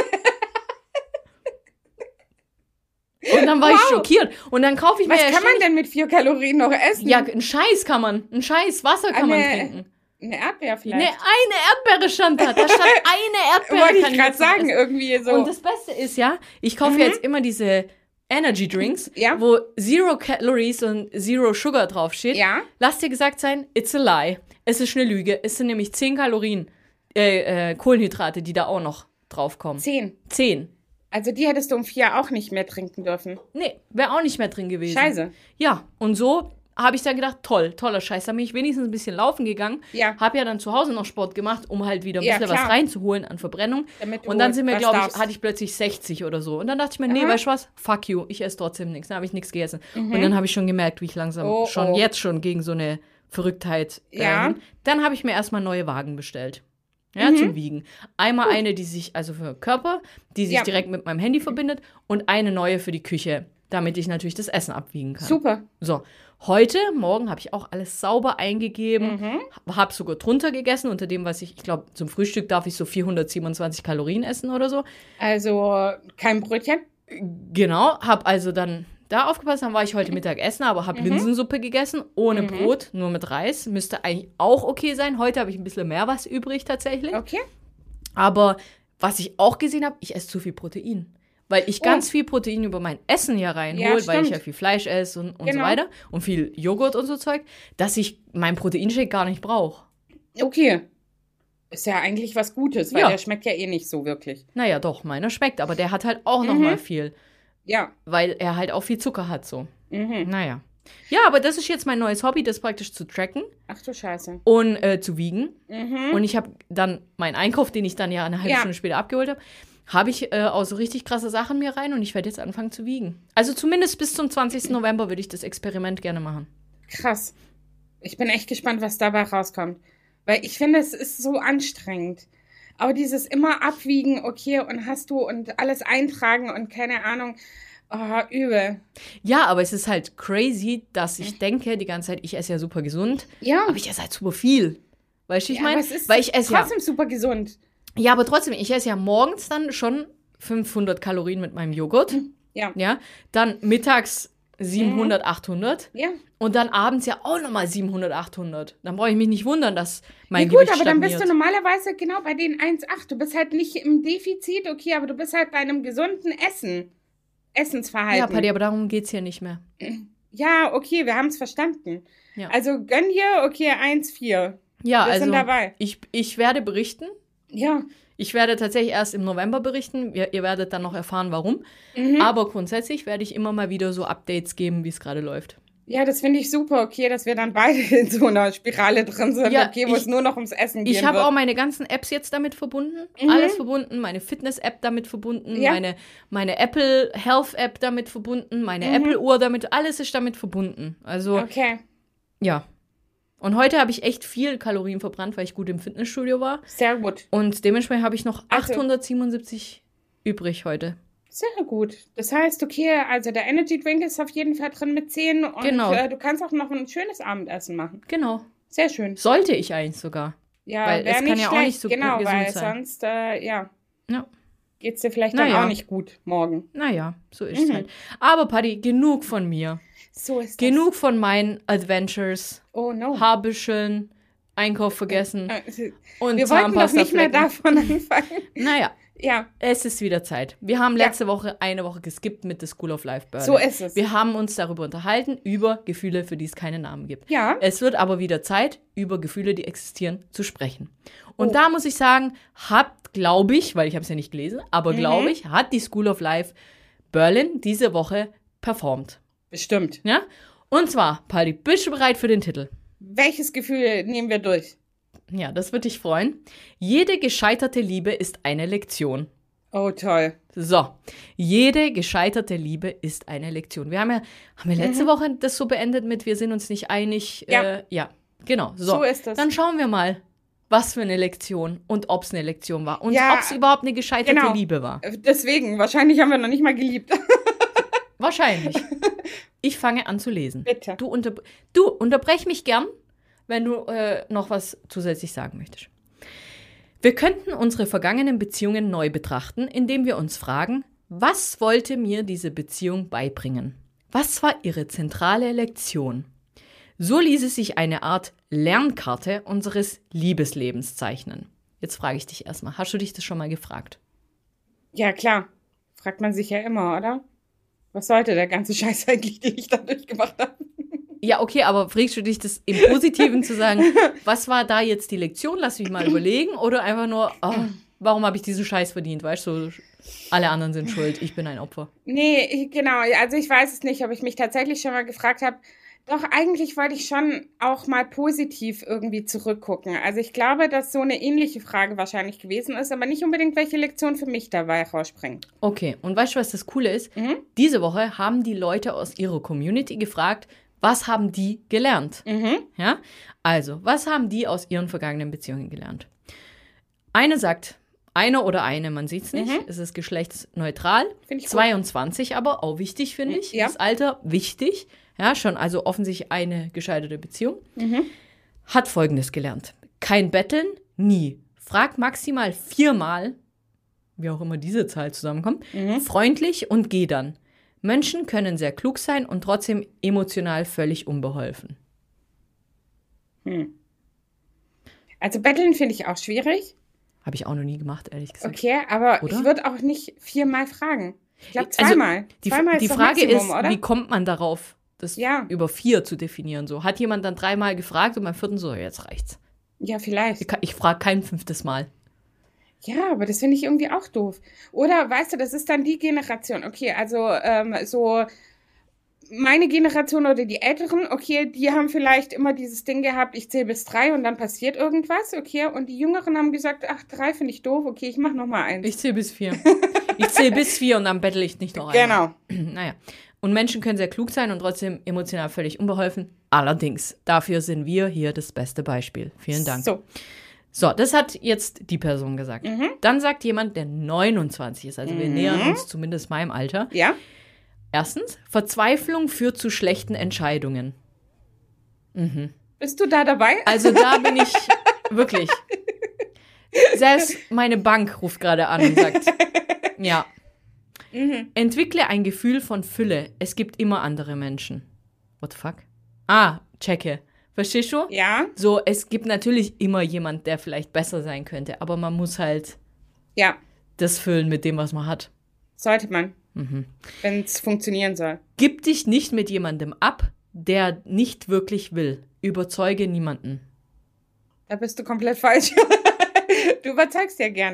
Und dann war ich Wow. schockiert. Und dann kaufe ich mir Was ja kann man ständig- denn mit vier Kalorien noch essen? Ja, einen Scheiß kann man. Einen Scheiß Wasser kann man Eine- trinken. Eine Erdbeer vielleicht. Ne, eine Erdbeere stand da. Da stand eine Erdbeere. Wollte kann ich gerade jetzt noch sagen, essen. irgendwie so. Und das Beste ist ja, ich kaufe ja jetzt immer diese Energy Drinks, Ja. wo Zero Calories und Zero Sugar draufsteht. Ja. Lass dir gesagt sein, it's a lie. Es ist eine Lüge. Es sind nämlich zehn Kalorien äh, äh, Kohlenhydrate, die da auch noch draufkommen. Zehn. zehn. Also die hättest du um vier auch nicht mehr trinken dürfen. Nee, wäre auch nicht mehr drin gewesen. Scheiße. Ja, und so habe ich dann gedacht, toll, toller Scheiß. Da bin ich wenigstens ein bisschen laufen gegangen. Ja. Habe ja dann zu Hause noch Sport gemacht, um halt wieder ein Ja, bisschen was klar. reinzuholen an Verbrennung. Damit du Und dann sind wir, was glaube ich, darfst. hatte ich plötzlich sechzig oder so. Und dann dachte ich mir, nee, Aha. weißt du was? Fuck you, ich esse trotzdem nichts. Dann habe ich nichts gegessen. Und dann habe ich schon gemerkt, wie ich langsam Oh, schon oh. jetzt schon gegen so eine Verrücktheit äh, Ja. hin. Dann habe ich mir erstmal neue Wagen bestellt. Ja, Mhm. zum Wiegen. Einmal eine, die sich, also für Körper, die sich Ja. direkt mit meinem Handy verbindet und eine neue für die Küche, damit ich natürlich das Essen abwiegen kann. Super. So, heute, morgen habe ich auch alles sauber eingegeben, Mhm. habe sogar drunter gegessen, unter dem, was ich, ich glaube, zum Frühstück darf ich so vierhundertsiebenundzwanzig Kalorien essen oder so. Also kein Brötchen. Genau, habe also dann da aufgepasst, dann war ich heute Mittag essen, aber habe Linsensuppe gegessen, ohne Brot, nur mit Reis. Müsste eigentlich auch okay sein. Heute habe ich ein bisschen mehr was übrig tatsächlich. Okay. Aber was ich auch gesehen habe, ich esse zu viel Protein. Weil ich Oh. ganz viel Protein über mein Essen hier reinhole, Ja, weil ich stimmt. ja viel Fleisch esse und, und so Genau. weiter. Und viel Joghurt und so Zeug, dass ich mein Proteinshake gar nicht brauche. Okay. Ist ja eigentlich was Gutes, weil Ja. der schmeckt ja eh nicht so wirklich. Naja, doch, meiner schmeckt, aber der hat halt auch noch Mhm. mal viel. Ja. Weil er halt auch viel Zucker hat, so. Mhm. Naja. Ja, aber das ist jetzt mein neues Hobby, das praktisch zu tracken Ach du Scheiße. und äh, zu wiegen. Mhm. Und ich habe dann meinen Einkauf, den ich dann ja eine halbe Ja. Stunde später abgeholt habe, habe ich äh, auch so richtig krasse Sachen mir rein und ich werde jetzt anfangen zu wiegen. Also zumindest bis zum zwanzigsten November würde ich das Experiment gerne machen. Krass. Ich bin echt gespannt, was dabei rauskommt. Weil ich finde, es ist so anstrengend. Aber dieses immer abwiegen, okay, und hast du und alles eintragen und keine Ahnung, oh, übel. Ja, aber es ist halt crazy, dass ich denke die ganze Zeit, ich esse ja super gesund, Ja, aber ich esse halt super viel. Weißt du, ich ja, meine? aber es ist Weil ich esse ja, trotzdem super gesund. ja, aber trotzdem, ich esse ja morgens dann schon fünfhundert Kalorien mit meinem Joghurt. Ja. Ja, dann mittags siebenhundert, achthundert Ja. und dann abends ja auch nochmal siebenhundert, achthundert. Dann brauche ich mich nicht wundern, dass Ja, mein gut, Gewicht aber dann stagniert. bist du normalerweise genau bei den eins Komma acht. Du bist halt nicht im Defizit, okay, aber du bist halt bei einem gesunden Essen. Essensverhalten. Ja, Paddy, aber darum geht es hier nicht mehr. Ja, okay, wir haben es verstanden. Ja. Also gönn dir, okay, eins Komma vier. Ja, Wir also sind dabei. Ich, ich werde berichten. Ja. Ich werde tatsächlich erst im November berichten. Ihr, ihr werdet dann noch erfahren, warum. Mhm. Aber grundsätzlich werde ich immer mal wieder so Updates geben, wie es gerade läuft. Ja, das finde ich super, okay, dass wir dann beide in so einer Spirale drin sind, Ja, okay, wo ich- es nur noch ums Essen geht. Ich habe auch meine ganzen Apps jetzt damit verbunden. Mhm. Alles verbunden. Meine Fitness-App damit verbunden. Ja. Meine, meine Apple Health-App damit verbunden. Meine Mhm. Apple-Uhr damit. Alles ist damit verbunden. Also, Okay, ja. Und heute habe ich echt viel Kalorien verbrannt, weil ich gut im Fitnessstudio war. sehr gut. Und dementsprechend habe ich noch Also- achthundertsiebenundsiebzig übrig heute. Sehr gut. Das heißt, okay, also der Energy Drink ist auf jeden Fall drin mit zehn und Genau. äh, du kannst auch noch ein schönes Abendessen machen. Genau. Sehr schön. Sollte ich eigentlich sogar. Ja, Weil wär es kann nicht ja auch schlecht. nicht so genau, gesund weil sein. sonst, äh, ja, Ja. geht's dir vielleicht Na dann ja. auch nicht gut morgen. Naja, so ist es Mhm. halt. Aber Paddy, genug von mir. So ist das. Genug von meinen Adventures. Oh no. Haarbüscheln, Einkauf vergessen Äh, und Wir wollten doch nicht mehr Zahnpastaflecken. davon anfangen. Naja, Ja, es ist wieder Zeit. Wir haben Ja. letzte Woche eine Woche geskippt mit The School of Life Berlin. so ist es. Wir haben uns darüber unterhalten, über Gefühle, für die es keine Namen gibt. Ja. Es wird aber wieder Zeit, über Gefühle, die existieren, zu sprechen. Und Oh. da muss ich sagen, hat, glaube ich, weil ich habe es ja nicht gelesen, aber Mhm. glaube ich, hat die School of Life Berlin diese Woche performt. Bestimmt. Ja? Und zwar, Paldi, bist du bereit für den Titel? Welches Gefühl nehmen wir durch? Ja, das würde dich freuen. Jede gescheiterte Liebe ist eine Lektion. Oh, toll. So, jede gescheiterte Liebe ist eine Lektion. Wir haben ja, haben wir letzte Woche das so beendet mit, wir sind uns nicht einig. Ja. Äh, ja, genau. So, So ist das. Dann schauen wir mal, was für eine Lektion und ob es eine Lektion war. Und Ja, ob es überhaupt eine gescheiterte genau. Liebe war. Deswegen, wahrscheinlich haben wir noch nicht mal geliebt. Wahrscheinlich. Ich fange an zu lesen. Bitte. Du, unter, du unterbrech mich gern, wenn du äh, noch was zusätzlich sagen möchtest. Wir könnten unsere vergangenen Beziehungen neu betrachten, indem wir uns fragen, was wollte mir diese Beziehung beibringen? Was war ihre zentrale Lektion? So ließe sich eine Art Lernkarte unseres Liebeslebens zeichnen. Jetzt frage ich dich erstmal, hast du dich das schon mal gefragt? Ja, klar. Fragt man sich ja immer, oder? Was sollte der ganze Scheiß eigentlich, den ich da durchgemacht habe? Ja, okay, aber fragst du dich das im Positiven zu sagen, was war da jetzt die Lektion? Lass mich mal überlegen. Oder einfach nur, oh, warum habe ich diesen Scheiß verdient? Weißt du, so, alle anderen sind schuld, ich bin ein Opfer. Nee, ich- genau. Also ich weiß es nicht, ob ich mich tatsächlich schon mal gefragt habe. Doch eigentlich wollte ich schon auch mal positiv irgendwie zurückgucken. Also ich glaube, dass so eine ähnliche Frage wahrscheinlich gewesen ist, aber nicht unbedingt, welche Lektion für mich dabei rausspringt. Okay, und weißt du, was das Coole ist? Mhm. Diese Woche haben die Leute aus ihrer Community gefragt, was haben die gelernt? Mhm. Ja? Also, was haben die aus ihren vergangenen Beziehungen gelernt? Eine sagt, eine oder eine, man sieht es nicht, Mhm. es ist geschlechtsneutral. Finde ich gut. zweiundzwanzig aber, auch wichtig, finde ich. Ja. Das Alter, wichtig. Ja, schon, also offensichtlich eine gescheiterte Beziehung. Mhm. Hat Folgendes gelernt. Kein Betteln, nie. Frag maximal viermal, wie auch immer diese Zahl zusammenkommt, Mhm. freundlich und geh dann. Menschen können sehr klug sein und trotzdem emotional völlig unbeholfen. Hm. Also betteln finde ich auch schwierig. Habe ich auch noch nie gemacht, ehrlich gesagt. Okay, aber Oder? ich würde auch nicht viermal fragen. Ich glaube Also, zweimal. Die, zweimal die ist doch Frage Maximum, ist, oder? wie kommt man darauf, das Ja. über vier zu definieren? So, hat jemand dann dreimal gefragt und beim vierten so, jetzt reicht's. Ja, vielleicht. Ich, ich frage kein fünftes Mal. Ja, aber das finde ich irgendwie auch doof. Oder, weißt du, das ist dann die Generation. Okay, also ähm, so meine Generation oder die Älteren, okay, die haben vielleicht immer dieses Ding gehabt, ich zähle bis drei und dann passiert irgendwas, okay. Und die Jüngeren haben gesagt, ach, drei finde ich doof, okay, ich mache nochmal eins. Ich zähle bis vier. Ich zähle bis vier und dann bettel ich nicht noch einmal. Genau. Naja. Und Menschen können sehr klug sein und trotzdem emotional völlig unbeholfen. Allerdings, dafür sind wir hier das beste Beispiel. Vielen Dank. So. So, das hat jetzt die Person gesagt. Mhm. Dann sagt jemand, der neunundzwanzig ist, also wir Mhm. nähern uns zumindest meinem Alter. Ja? Erstens, Verzweiflung führt zu schlechten Entscheidungen. Bist du da dabei? Also da bin ich wirklich. Selbst meine Bank ruft gerade an und sagt, ja. Mhm. Entwickle ein Gefühl von Fülle. Es gibt immer andere Menschen. What the fuck? Ah, checke. Verstehst du? Ja? So, es gibt natürlich immer jemand, der vielleicht besser sein könnte, aber man muss halt Ja. das füllen mit dem, was man hat. Sollte man. Mhm. Wenn es funktionieren soll. Gib dich nicht mit jemandem ab, der nicht wirklich will. Überzeuge niemanden. Da bist du komplett falsch. Du überzeugst ja gern.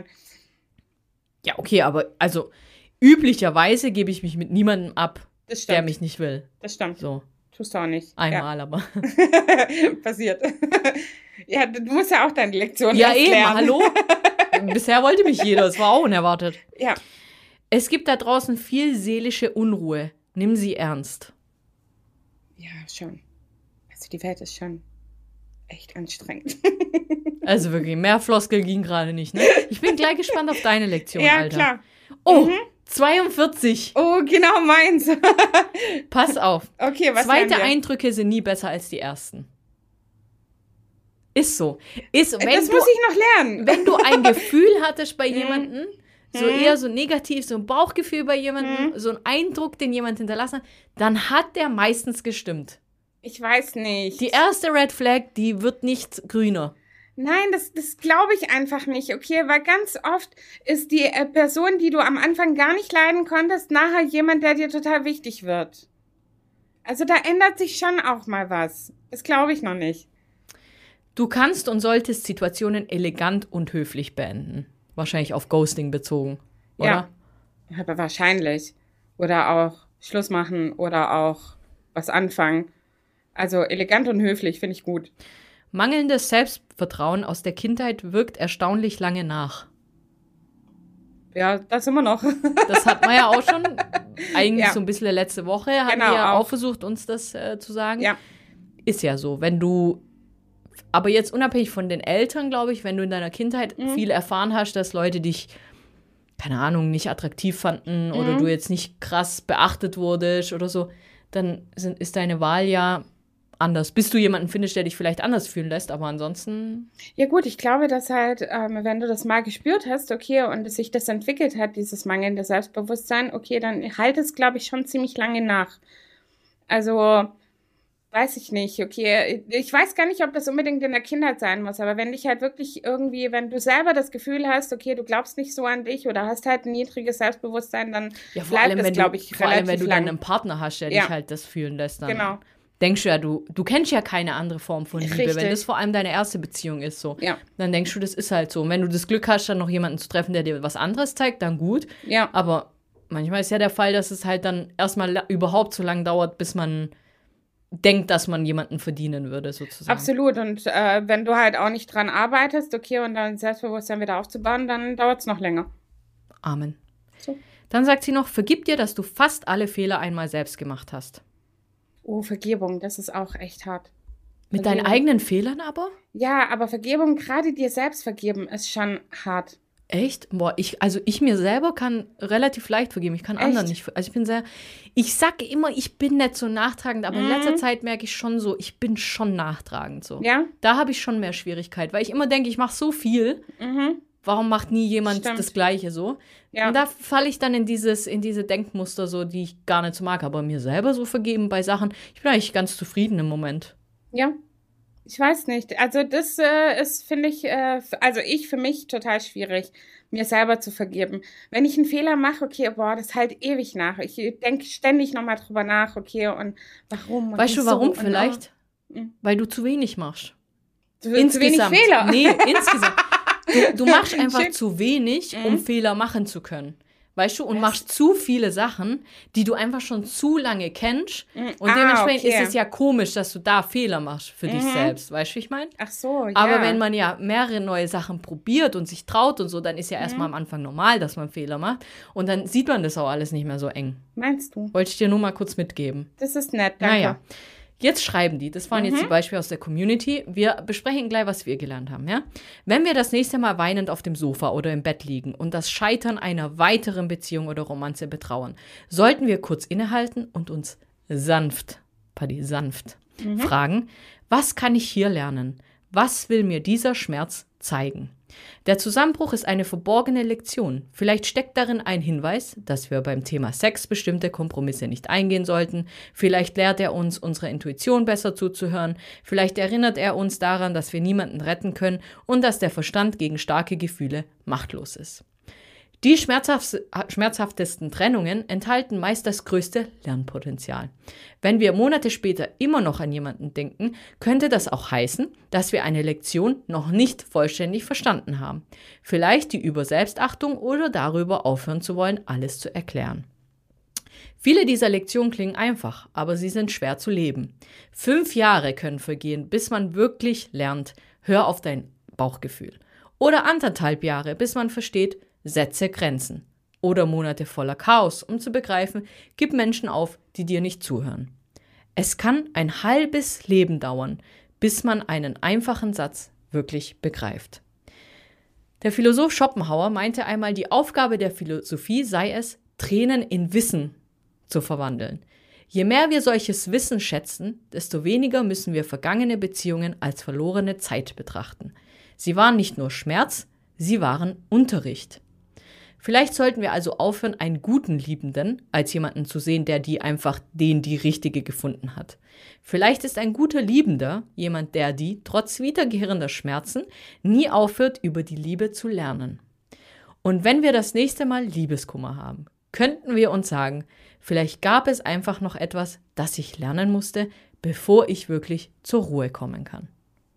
Ja, okay, aber also üblicherweise gebe ich mich mit niemandem ab, Das der stimmt. mich nicht will. Das stimmt. So, Tust du auch nicht. einmal aber. Ja. Passiert. Ja, du du musst ja auch deine Lektion Ja, erst eben, lernen. hallo? Bisher wollte mich jeder, es war auch unerwartet. Ja. Es gibt da draußen viel seelische Unruhe. Nimm sie ernst. Ja, schon. Also die Welt ist schon echt anstrengend. Also wirklich, mehr Floskel ging gerade nicht, ne? Ich bin gleich gespannt auf deine Lektion, Ja, Alter. klar. Oh, Mhm. zweiundvierzig. Oh, genau meins. Pass auf. Okay, was Zweite lernen wir? Eindrücke sind nie besser als die ersten. Ist so. Ist, wenn Das du, muss ich noch lernen. wenn du ein Gefühl hattest bei jemandem, so mhm. eher so negativ, so ein Bauchgefühl bei jemandem, mhm. so ein Eindruck, den jemand hinterlassen hat, dann hat der meistens gestimmt. Ich weiß nicht. Die erste Red Flag, die wird nicht grüner. Nein, das, das glaube ich einfach nicht, okay? Weil ganz oft ist die äh, Person, die du am Anfang gar nicht leiden konntest, nachher jemand, der dir total wichtig wird. Also da ändert sich schon auch mal was. Das glaube ich noch nicht. Du kannst und solltest Situationen elegant und höflich beenden. Wahrscheinlich auf Ghosting bezogen, oder? Ja, aber wahrscheinlich. Oder auch Schluss machen oder auch was anfangen. Also elegant und höflich finde ich gut. Mangelndes Selbstvertrauen aus der Kindheit wirkt erstaunlich lange nach. Ja, das immer noch. Das hat man ja auch schon eigentlich ja. so ein bisschen letzte Woche, haben genau, wir ja auch. auch versucht, uns das äh, zu sagen. Ja. Ist ja so, wenn du, aber jetzt unabhängig von den Eltern, glaube ich, wenn du in deiner Kindheit mhm. viel erfahren hast, dass Leute dich, keine Ahnung, nicht attraktiv fanden mhm. oder du jetzt nicht krass beachtet wurdest oder so, dann sind, ist deine Wahl ja anders. Bis du jemanden findest, der dich vielleicht anders fühlen lässt, aber ansonsten... Ja gut, ich glaube, dass halt, ähm, wenn du das mal gespürt hast, okay, und sich das entwickelt hat, dieses mangelnde Selbstbewusstsein, okay, dann halt es, glaube ich, schon ziemlich lange nach. Also, weiß ich nicht, okay, ich weiß gar nicht, ob das unbedingt in der Kindheit sein muss, aber wenn dich halt wirklich irgendwie, wenn du selber das Gefühl hast, okay, du glaubst nicht so an dich oder hast halt ein niedriges Selbstbewusstsein, dann ja, vor bleibt allem, das, glaube ich, vor relativ allem, wenn du lang. dann einen Partner hast, der ja. dich halt das fühlen lässt, dann... Genau. Denkst du ja, du, du kennst ja keine andere Form von Liebe. Richtig. Wenn das vor allem deine erste Beziehung ist, so, ja. dann denkst du, das ist halt so. Und wenn du das Glück hast, dann noch jemanden zu treffen, der dir was anderes zeigt, dann gut. Ja. Aber manchmal ist ja der Fall, dass es halt dann erstmal la- überhaupt so lange dauert, bis man denkt, dass man jemanden verdienen würde, sozusagen. Absolut. Und äh, wenn du halt auch nicht dran arbeitest, okay, und dein Selbstbewusstsein wieder aufzubauen, dann dauert es noch länger. Amen. So. Dann sagt sie noch, vergib dir, dass du fast alle Fehler einmal selbst gemacht hast. Oh, Vergebung, das ist auch echt hart. Mit Vergebung. deinen eigenen Fehlern aber? Ja, aber Vergebung, gerade dir selbst vergeben, ist schon hart. Echt? Boah, ich, also ich mir selber kann relativ leicht vergeben. Ich kann Echt? anderen nicht. Also ich bin sehr, ich sage immer, ich bin nicht so nachtragend, aber Mhm. in letzter Zeit merke ich schon so, ich bin schon nachtragend so. Ja? Da habe ich schon mehr Schwierigkeit, weil ich immer denke, ich mache so viel. Mhm. Warum macht nie jemand Stimmt. das Gleiche so? Ja. Und da falle ich dann in dieses, in diese Denkmuster so, die ich gar nicht so mag. Aber mir selber so vergeben bei Sachen, ich bin eigentlich ganz zufrieden im Moment. Ja. Ich weiß nicht. Also das äh, ist, finde ich, äh, also ich für mich total schwierig, mir selber zu vergeben. Wenn ich einen Fehler mache, okay, boah, das halt ewig nach. Ich denke ständig nochmal drüber nach, okay, und warum? Und Weißt du, warum so vielleicht? Und, oh. Weil du zu wenig machst. Zu, zu wenig Fehler. Nee, insgesamt. Du, du machst einfach Schön. zu wenig, um Mhm. Fehler machen zu können. Weißt du? Und Was? machst zu viele Sachen, die du einfach schon zu lange kennst. Mhm. Und Ah, dementsprechend okay. ist es ja komisch, dass du da Fehler machst für dich Mhm. selbst. Weißt du, wie ich meine? Ach so, ja. Aber wenn man ja mehrere neue Sachen probiert und sich traut und so, dann ist ja Mhm. erstmal am Anfang normal, dass man Fehler macht. Und dann sieht man das auch alles nicht mehr so eng. Meinst du? Wollte ich dir nur mal kurz mitgeben. Das ist nett, danke. Naja. Jetzt schreiben die, das waren Mhm. jetzt die Beispiele aus der Community. Wir besprechen gleich, was wir gelernt haben. Ja? Wenn wir das nächste Mal weinend auf dem Sofa oder im Bett liegen und das Scheitern einer weiteren Beziehung oder Romanze betrauern, sollten wir kurz innehalten und uns sanft, Paddy, sanft Mhm. fragen, was kann ich hier lernen? Was will mir dieser Schmerz zeigen? Der Zusammenbruch ist eine verborgene Lektion. Vielleicht steckt darin ein Hinweis, dass wir beim Thema Sex bestimmte Kompromisse nicht eingehen sollten. Vielleicht lehrt er uns, unserer Intuition besser zuzuhören. Vielleicht erinnert er uns daran, dass wir niemanden retten können und dass der Verstand gegen starke Gefühle machtlos ist. Die schmerzhaft, schmerzhaftesten Trennungen enthalten meist das größte Lernpotenzial. Wenn wir Monate später immer noch an jemanden denken, könnte das auch heißen, dass wir eine Lektion noch nicht vollständig verstanden haben. Vielleicht die über Selbstachtung oder darüber aufhören zu wollen, alles zu erklären. Viele dieser Lektionen klingen einfach, aber sie sind schwer zu leben. Fünf Jahre können vergehen, bis man wirklich lernt, hör auf dein Bauchgefühl. Oder anderthalb Jahre, bis man versteht, setze Grenzen. Oder Monate voller Chaos, um zu begreifen, gib Menschen auf, die dir nicht zuhören. Es kann ein halbes Leben dauern, bis man einen einfachen Satz wirklich begreift. Der Philosoph Schopenhauer meinte einmal, die Aufgabe der Philosophie sei es, Tränen in Wissen zu verwandeln. Je mehr wir solches Wissen schätzen, desto weniger müssen wir vergangene Beziehungen als verlorene Zeit betrachten. Sie waren nicht nur Schmerz, sie waren Unterricht. Vielleicht sollten wir also aufhören, einen guten Liebenden als jemanden zu sehen, der die einfach den die Richtige gefunden hat. Vielleicht ist ein guter Liebender jemand, der die, trotz wiederkehrender Schmerzen, nie aufhört, über die Liebe zu lernen. Und wenn wir das nächste Mal Liebeskummer haben, könnten wir uns sagen, vielleicht gab es einfach noch etwas, das ich lernen musste, bevor ich wirklich zur Ruhe kommen kann.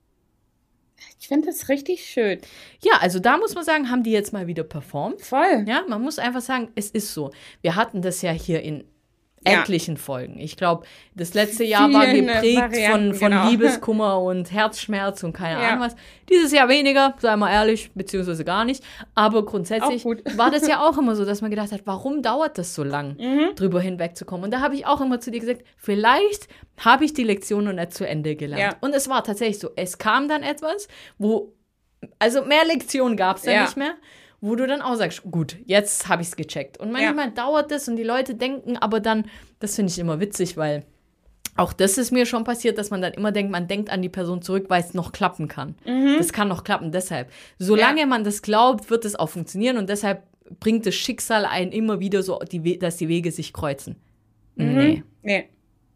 Ich finde das richtig schön. Ja, also da muss man sagen, haben die jetzt mal wieder performt. Voll. Ja, man muss einfach sagen, es ist so. Wir hatten das ja hier in Ja. etlichen Folgen. Ich glaube, das letzte Jahr war Vielen geprägt von, Varianten, von genau. Liebeskummer und Herzschmerz und keine Ja. Ahnung was. Dieses Jahr weniger, sei mal ehrlich, beziehungsweise gar nicht. Aber grundsätzlich Auch gut. war das ja auch immer so, dass man gedacht hat, warum dauert das so lang, Mhm. drüber hinwegzukommen? Und da habe ich auch immer zu dir gesagt, vielleicht habe ich die Lektion noch nicht zu Ende gelernt. Ja. Und es war tatsächlich so. Es kam dann etwas, wo, also mehr Lektionen gab es ja Ja. nicht mehr, wo du dann auch sagst, gut, jetzt habe ich es gecheckt. Und manchmal dauert das und die Leute denken, aber dann, das finde ich immer witzig, weil auch das ist mir schon passiert, dass man dann immer denkt, man denkt an die Person zurück, weil es noch klappen kann. Das kann noch klappen, deshalb. Solange Ja. man das glaubt, wird es auch funktionieren und deshalb bringt das Schicksal einen immer wieder so, die We- dass die Wege sich kreuzen. Nee. Nee.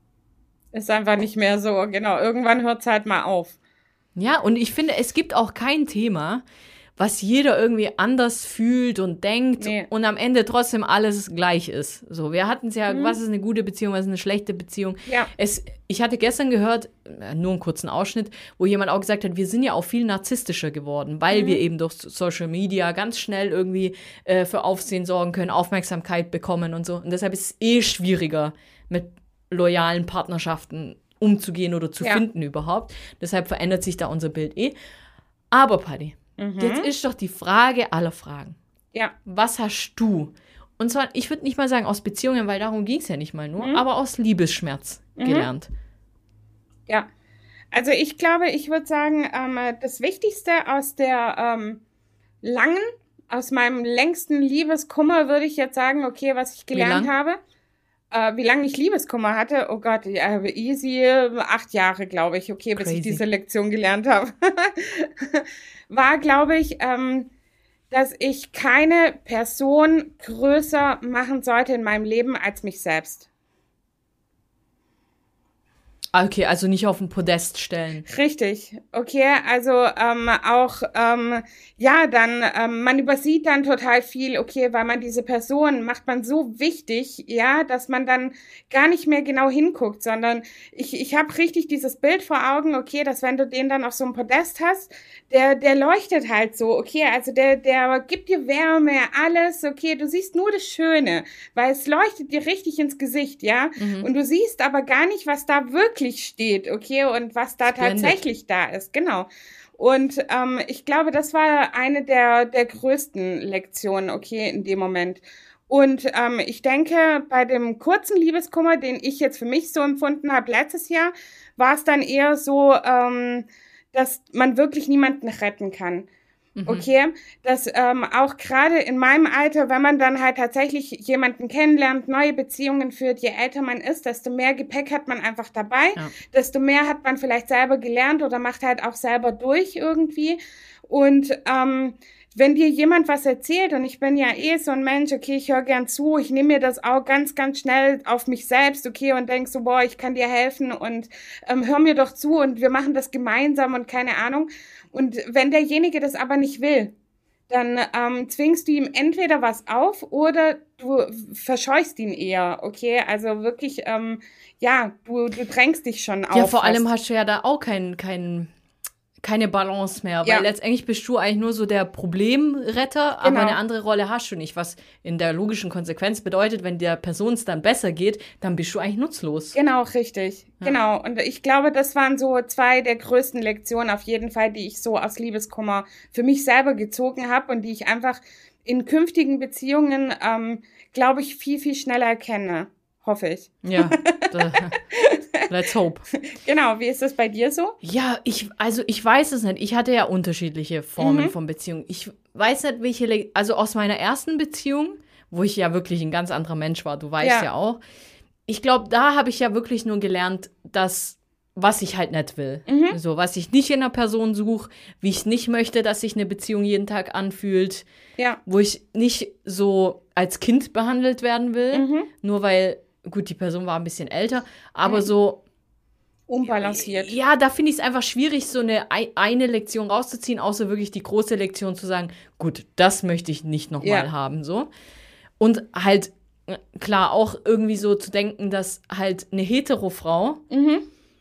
Ist einfach nicht mehr so, genau. Irgendwann hört es halt mal auf. Ja, und ich finde, es gibt auch kein Thema, was jeder irgendwie anders fühlt und denkt Nee. und am Ende trotzdem alles gleich ist. So, wir hatten es ja, was ist eine gute Beziehung, was ist eine schlechte Beziehung. Ja. Es, ich hatte gestern gehört, äh, nur einen kurzen Ausschnitt, wo jemand auch gesagt hat, wir sind ja auch viel narzisstischer geworden, weil wir eben durch Social Media ganz schnell irgendwie äh, für Aufsehen sorgen können, Aufmerksamkeit bekommen und so. Und deshalb ist es eh schwieriger, mit loyalen Partnerschaften umzugehen oder zu Ja. finden überhaupt. Deshalb verändert sich da unser Bild eh. Aber, Paddy, jetzt ist doch die Frage aller Fragen. Ja. Was hast du? Und zwar, ich würde nicht mal sagen aus Beziehungen, weil darum ging es ja nicht mal nur, aber aus Liebesschmerz gelernt. Ja. Also ich glaube, ich würde sagen, ähm, das Wichtigste aus der ähm, langen, aus meinem längsten Liebeskummer würde ich jetzt sagen, okay, was ich gelernt lang? habe. Äh, wie lange ich Liebeskummer hatte, oh Gott, ja, easy, äh, acht Jahre, glaube ich, okay, bis Crazy. ich diese Lektion gelernt habe. War, glaube ich, ähm, dass ich keine Person größer machen sollte in meinem Leben als mich selbst. Okay, also nicht auf den Podest stellen. Richtig, okay, also ähm, auch, ähm, ja, dann, ähm, man übersieht dann total viel, okay, weil man diese Person macht man so wichtig, ja, dass man dann gar nicht mehr genau hinguckt, sondern ich, ich habe richtig dieses Bild vor Augen, okay, dass wenn du den dann auf so einem Podest hast, der, der leuchtet halt so, okay, also der, der gibt dir Wärme, alles, okay, du siehst nur das Schöne, weil es leuchtet dir richtig ins Gesicht, ja, und du siehst aber gar nicht, was da wirklich steht, okay, und was da Es blendet. tatsächlich da ist, genau. Und ähm, ich glaube, das war eine der, der größten Lektionen, okay, in dem Moment. Und ähm, ich denke, bei dem kurzen Liebeskummer, den ich jetzt für mich so empfunden habe letztes Jahr, war es dann eher so, ähm, dass man wirklich niemanden retten kann. Okay, dass ähm, auch gerade in meinem Alter, wenn man dann halt tatsächlich jemanden kennenlernt, neue Beziehungen führt, je älter man ist, desto mehr Gepäck hat man einfach dabei, Ja. desto mehr hat man vielleicht selber gelernt oder macht halt auch selber durch irgendwie. Und ähm, wenn dir jemand was erzählt, und ich bin ja eh so ein Mensch, okay, ich höre gern zu, ich nehme mir das auch ganz, ganz schnell auf mich selbst, okay, und denk so, boah, ich kann dir helfen und ähm, hör mir doch zu und wir machen das gemeinsam und keine Ahnung. Und wenn derjenige das aber nicht will, dann ähm, zwingst du ihm entweder was auf oder du verscheuchst ihn eher, okay? Also wirklich, ähm, ja, du, du drängst dich schon auf. Ja, vor fast. allem hast du ja da auch kein, kein, keine Balance mehr, weil Ja. letztendlich bist du eigentlich nur so der Problemretter, aber Genau. eine andere Rolle hast du nicht, was in der logischen Konsequenz bedeutet, wenn der Person es dann besser geht, dann bist du eigentlich nutzlos. Genau, richtig. Genau. Und ich glaube, das waren so zwei der größten Lektionen auf jeden Fall, die ich so aus Liebeskummer für mich selber gezogen habe und die ich einfach in künftigen Beziehungen, ähm, glaube ich, viel, viel schneller erkenne. Hoffe ich. Ja, da, let's hope. Genau, wie ist das bei dir so? Ja, ich, also ich weiß es nicht. Ich hatte ja unterschiedliche Formen von Beziehungen. Ich weiß nicht, welche, Le also aus meiner ersten Beziehung, wo ich ja wirklich ein ganz anderer Mensch war, du weißt ja, Ja. auch. Ich glaube, da habe ich ja wirklich nur gelernt, dass was ich halt nicht will. Mhm. So, was ich nicht in einer Person suche, wie ich nicht möchte, dass sich eine Beziehung jeden Tag anfühlt, Ja. wo ich nicht so als Kind behandelt werden will, Mhm. nur weil, gut, die Person war ein bisschen älter, aber Mhm. so, Unbalanciert. ja, da finde ich es einfach schwierig, so eine ei- eine Lektion rauszuziehen, außer wirklich die große Lektion zu sagen, gut, das möchte ich nicht nochmal Ja. haben, so. Und halt, äh, klar, auch irgendwie so zu denken, dass halt eine Hetero-Frau Mhm.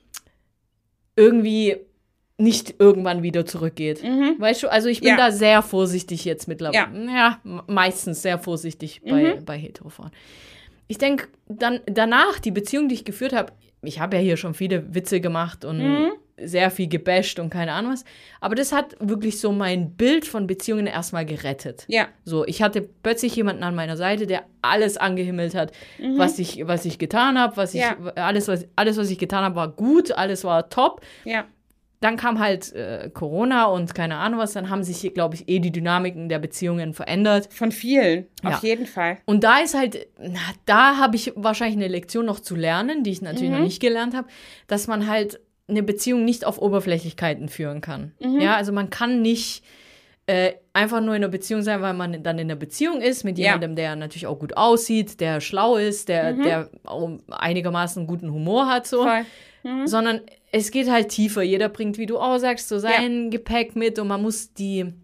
irgendwie nicht irgendwann wieder zurückgeht. Mhm. Weißt du, also ich bin Ja. da sehr vorsichtig jetzt mittlerweile. Ja, m- meistens sehr vorsichtig bei, Mhm. bei Heterofrauen. Ich denke, dann danach, die Beziehung, die ich geführt habe, ich habe ja hier schon viele Witze gemacht und Mhm. sehr viel gebasht und keine Ahnung was, aber das hat wirklich so mein Bild von Beziehungen erstmal gerettet. Ja. So, ich hatte plötzlich jemanden an meiner Seite, der alles angehimmelt hat, Mhm. was ich, was ich getan habe, was ich, Ja. alles, was, alles, was ich getan habe, war gut, alles war top. Ja. Dann kam halt äh, Corona und keine Ahnung was, dann haben sich, glaube ich, eh die Dynamiken der Beziehungen verändert. Von vielen. Ja. Auf jeden Fall. Und da ist halt, na, da habe ich wahrscheinlich eine Lektion noch zu lernen, die ich natürlich Mhm. noch nicht gelernt habe, dass man halt eine Beziehung nicht auf Oberflächlichkeiten führen kann. Mhm. Ja, also man kann nicht äh, einfach nur in einer Beziehung sein, weil man dann in einer Beziehung ist mit Ja. jemandem, der natürlich auch gut aussieht, der schlau ist, der, Mhm. der auch einigermaßen guten Humor hat, so. Voll. Mhm. Sondern es geht halt tiefer. Jeder bringt, wie du auch sagst, so sein Gepäck mit und man muss die,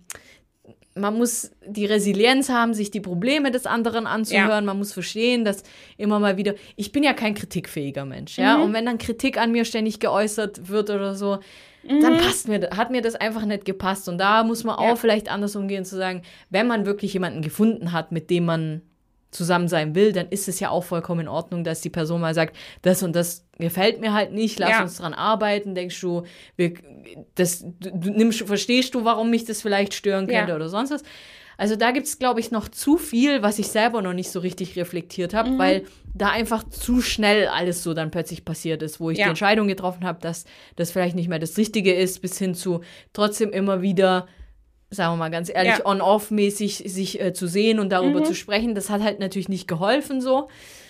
man muss die Resilienz haben, sich die Probleme des anderen anzuhören. Ja. Man muss verstehen, dass immer mal wieder, ich bin ja kein kritikfähiger Mensch, ja. Mhm. Und wenn dann Kritik an mir ständig geäußert wird oder so, dann passt mir, hat mir das einfach nicht gepasst. Und da muss man Ja. auch vielleicht anders umgehen, zu sagen, wenn man wirklich jemanden gefunden hat, mit dem man zusammen sein will, dann ist es ja auch vollkommen in Ordnung, dass die Person mal sagt, das und das gefällt mir halt nicht, lass Ja. uns dran arbeiten, denkst du, wir, das, du, du nimmst, verstehst du, warum mich das vielleicht stören könnte Ja. oder sonst was. Also da gibt es, glaube ich, noch zu viel, was ich selber noch nicht so richtig reflektiert habe, Mhm. weil da einfach zu schnell alles so dann plötzlich passiert ist, wo ich Ja. die Entscheidung getroffen habe, dass das vielleicht nicht mehr das Richtige ist, bis hin zu trotzdem immer wieder, sagen wir mal ganz ehrlich, Ja. on-off-mäßig sich äh, zu sehen und darüber Mhm. zu sprechen. Das hat halt natürlich nicht geholfen so.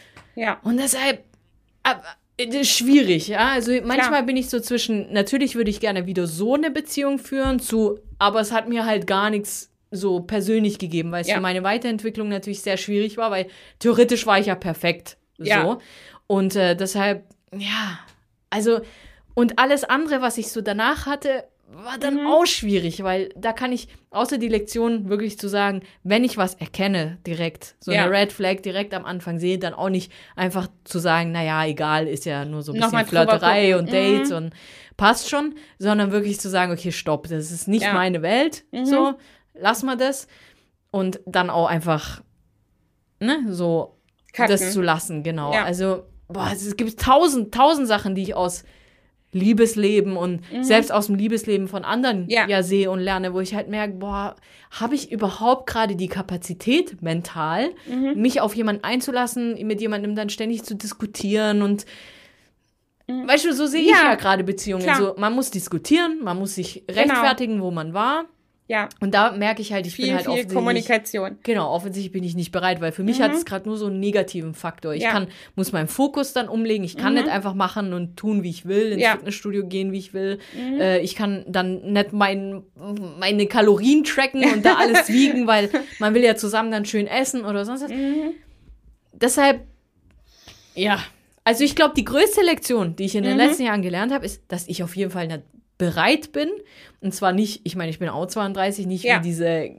Ja. Und deshalb, aber, das ist schwierig, ja. Also manchmal bin ich so zwischen, natürlich würde ich gerne wieder so eine Beziehung führen, zu, aber es hat mir halt gar nichts so persönlich gegeben, weil es Ja. für meine Weiterentwicklung natürlich sehr schwierig war, weil theoretisch war ich ja perfekt. So. Ja. Und äh, deshalb, ja, also, und alles andere, was ich so danach hatte, war dann Mhm. auch schwierig, weil da kann ich, außer die Lektion wirklich zu sagen, wenn ich was erkenne direkt, so Ja. eine Red Flag direkt am Anfang sehe, dann auch nicht einfach zu sagen, naja, egal, ist ja nur so ein Nochmal bisschen drüber Flirterei gucken. und Dates Mhm. und passt schon, sondern wirklich zu sagen, okay, stopp, das ist nicht Ja. meine Welt, Mhm. so, lass mal das und dann auch einfach, ne, so Cutten. das zu lassen, genau. Ja. Also, boah, es gibt tausend, tausend Sachen, die ich aus Liebesleben und Mhm. selbst aus dem Liebesleben von anderen Ja. ja. sehe und lerne, wo ich halt merke, boah, habe ich überhaupt gerade die Kapazität mental, Mhm. mich auf jemanden einzulassen, mit jemandem dann ständig zu diskutieren und Mhm. weißt du, so sehe ich Ja, ja gerade Beziehungen. klar. So, man muss diskutieren, man muss sich Genau. rechtfertigen, wo man war. Ja. Und da merke ich halt, ich bin Viel, halt viel offensichtlich Kommunikation. Genau, offensichtlich bin ich nicht bereit, weil für mich Mhm. hat es gerade nur so einen negativen Faktor. Ich Ja. kann, muss meinen Fokus dann umlegen. Ich kann Mhm. nicht einfach machen und tun, wie ich will, ins Ja. Fitnessstudio gehen, wie ich will. Mhm. Äh, ich kann dann nicht mein, meine Kalorien tracken und da alles wiegen, weil man will ja zusammen dann schön essen oder sonst was. Mhm. Deshalb, ja. Also ich glaube, die größte Lektion, die ich in den Mhm. letzten Jahren gelernt habe, ist, dass ich auf jeden Fall nicht bereit bin. Und zwar nicht, ich meine, ich bin auch zweiunddreißig, nicht Ja. wie diese äh,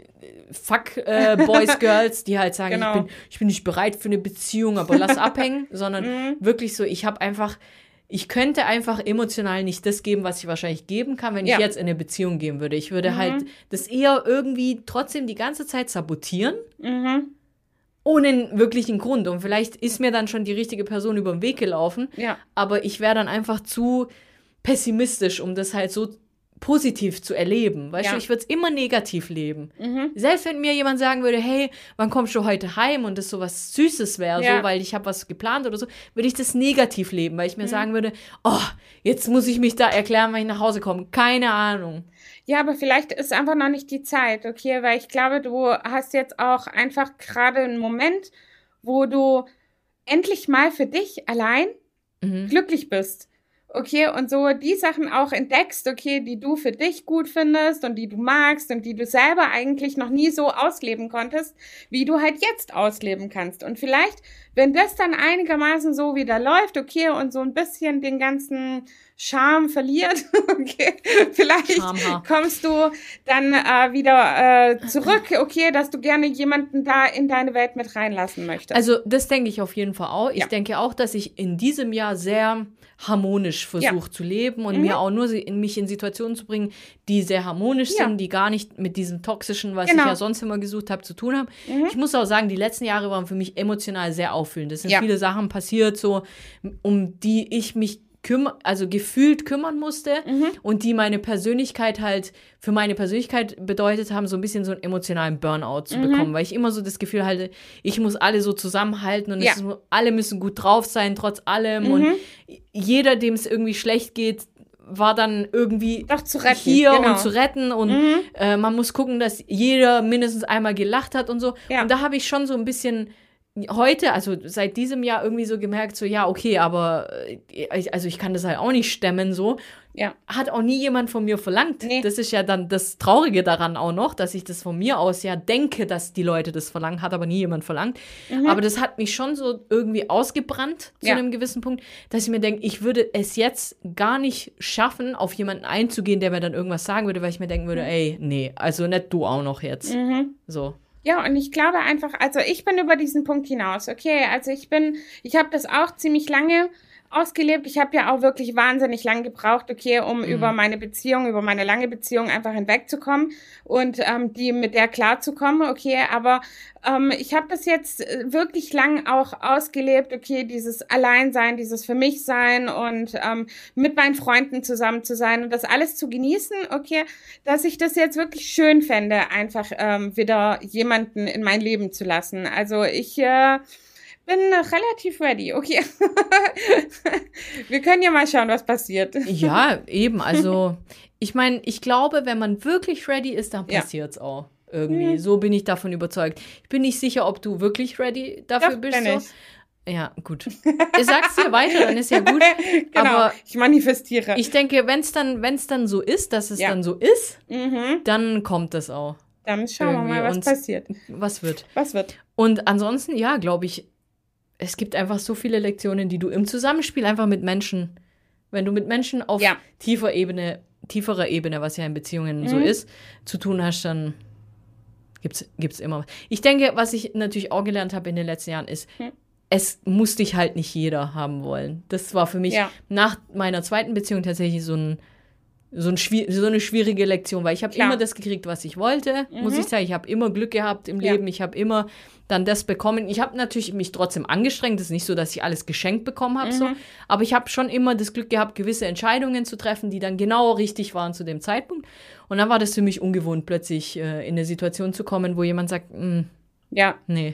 Fuck äh, Boys, Girls, die halt sagen, Genau. ich, bin, ich bin nicht bereit für eine Beziehung, aber lass abhängen, sondern Mhm. wirklich so, ich habe einfach, ich könnte einfach emotional nicht das geben, was ich wahrscheinlich geben kann, wenn Ja. ich jetzt in eine Beziehung gehen würde. Ich würde Mhm. halt das eher irgendwie trotzdem die ganze Zeit sabotieren, Mhm. ohne einen wirklichen Grund. Und vielleicht ist mir dann schon die richtige Person über den Weg gelaufen, Ja. aber ich wäre dann einfach zu pessimistisch, um das halt so positiv zu erleben. Weißt Ja. du, ich würde es immer negativ leben. Mhm. Selbst wenn mir jemand sagen würde, hey, wann kommst du heute heim und das so was Süßes wäre, Ja. so, weil ich habe was geplant oder so, würde ich das negativ leben, weil ich mir Mhm. sagen würde, oh, jetzt muss ich mich da erklären, wenn ich nach Hause komme. Keine Ahnung. Ja, aber vielleicht ist einfach noch nicht die Zeit, okay? Weil ich glaube, du hast jetzt auch einfach gerade einen Moment, wo du endlich mal für dich allein Mhm. glücklich bist. okay, und so die Sachen auch entdeckst, okay, die du für dich gut findest und die du magst und die du selber eigentlich noch nie so ausleben konntest, wie du halt jetzt ausleben kannst. Und vielleicht, wenn das dann einigermaßen so wieder läuft, okay, und so ein bisschen den ganzen Charme verliert, okay, vielleicht Charme. kommst du dann äh, wieder äh, zurück, okay, dass du gerne jemanden da in deine Welt mit reinlassen möchtest. Also das denke ich auf jeden Fall auch. Ich Ja. denke auch, dass ich in diesem Jahr sehr harmonisch versuche Ja. zu leben und Mhm. mir auch nur in mich in Situationen zu bringen, die sehr harmonisch Ja. sind, die gar nicht mit diesem Toxischen, was Genau. ich ja sonst immer gesucht habe, zu tun haben. Mhm. Ich muss auch sagen, die letzten Jahre waren für mich emotional sehr auffüllend. Es sind Ja. viele Sachen passiert, so um die ich mich kümmer, also gefühlt kümmern musste Mhm. und die meine Persönlichkeit halt, für meine Persönlichkeit bedeutet haben, so ein bisschen so einen emotionalen Burnout zu Mhm. bekommen, weil ich immer so das Gefühl hatte, ich muss alle so zusammenhalten und Ja. es ist, alle müssen gut drauf sein, trotz allem Mhm. und jeder, dem es irgendwie schlecht geht, war dann irgendwie Doch zu retten, hier genau. und zu retten und Mhm. äh, man muss gucken, dass jeder mindestens einmal gelacht hat und so. Ja. Und da habe ich schon so ein bisschen heute, also seit diesem Jahr irgendwie so gemerkt, so ja, okay, aber äh, also ich kann das halt auch nicht stemmen, so. Ja. Hat auch nie jemand von mir verlangt. Nee. Das ist ja dann das Traurige daran auch noch, dass ich das von mir aus ja denke, dass die Leute das verlangen, hat aber nie jemand verlangt. Mhm. Aber das hat mich schon so irgendwie ausgebrannt zu Ja. einem gewissen Punkt, dass ich mir denke, ich würde es jetzt gar nicht schaffen, auf jemanden einzugehen, der mir dann irgendwas sagen würde, weil ich mir denken würde, ey, nee, also nicht du auch noch jetzt. Mhm. So. Ja, und ich glaube einfach, also ich bin über diesen Punkt hinaus, okay, also ich bin, ich habe das auch ziemlich lange ausgelebt. Ich habe ja auch wirklich wahnsinnig lang gebraucht, okay, um Mhm. über meine Beziehung, über meine lange Beziehung einfach hinwegzukommen und ähm, die mit der klarzukommen, okay, aber ähm, ich habe das jetzt äh, wirklich lang auch ausgelebt, okay, dieses Alleinsein, dieses für mich sein und ähm, mit meinen Freunden zusammen zu sein und das alles zu genießen, okay, dass ich das jetzt wirklich schön fände, einfach ähm, wieder jemanden in mein Leben zu lassen. Also ich äh, bin relativ ready, okay. Wir können ja mal schauen, was passiert. Ja, eben. Also, ich meine, ich glaube, wenn man wirklich ready ist, dann Ja. passiert's auch. Irgendwie. Mhm. So bin ich davon überzeugt. Ich bin nicht sicher, ob du wirklich ready dafür Doch, bist. bin So. Ja, gut. Ich sag's dir weiter, dann ist ja gut. Genau, Aber ich manifestiere. ich denke, wenn es dann, wenn's dann so ist, dass es Ja. dann so ist, Mhm. dann kommt es auch. Dann schauen Irgendwie. wir mal, was Und- passiert. Was wird. Was wird? Und ansonsten, ja, glaube ich, es gibt einfach so viele Lektionen, die du im Zusammenspiel einfach mit Menschen, wenn du mit Menschen auf Ja. tiefer Ebene, tieferer Ebene, was ja in Beziehungen so Mhm. ist, zu tun hast, dann gibt's, gibt's immer. Ich denke, was ich natürlich auch gelernt habe in den letzten Jahren ist, Mhm. es muss dich halt nicht jeder haben wollen. Das war für mich Ja. nach meiner zweiten Beziehung tatsächlich so ein So, ein schwier- so eine schwierige Lektion, weil ich habe Klar. immer das gekriegt, was ich wollte, muss Mhm. ich sagen. Ich habe immer Glück gehabt im Ja. Leben, ich habe immer dann das bekommen. Ich habe natürlich mich trotzdem angestrengt, es ist nicht so, dass ich alles geschenkt bekommen habe, so. Mhm. Aber ich habe schon immer das Glück gehabt, gewisse Entscheidungen zu treffen, die dann genau richtig waren zu dem Zeitpunkt. Und dann war das für mich ungewohnt, plötzlich äh, in eine Situation zu kommen, wo jemand sagt, "Mm, Ja, nee.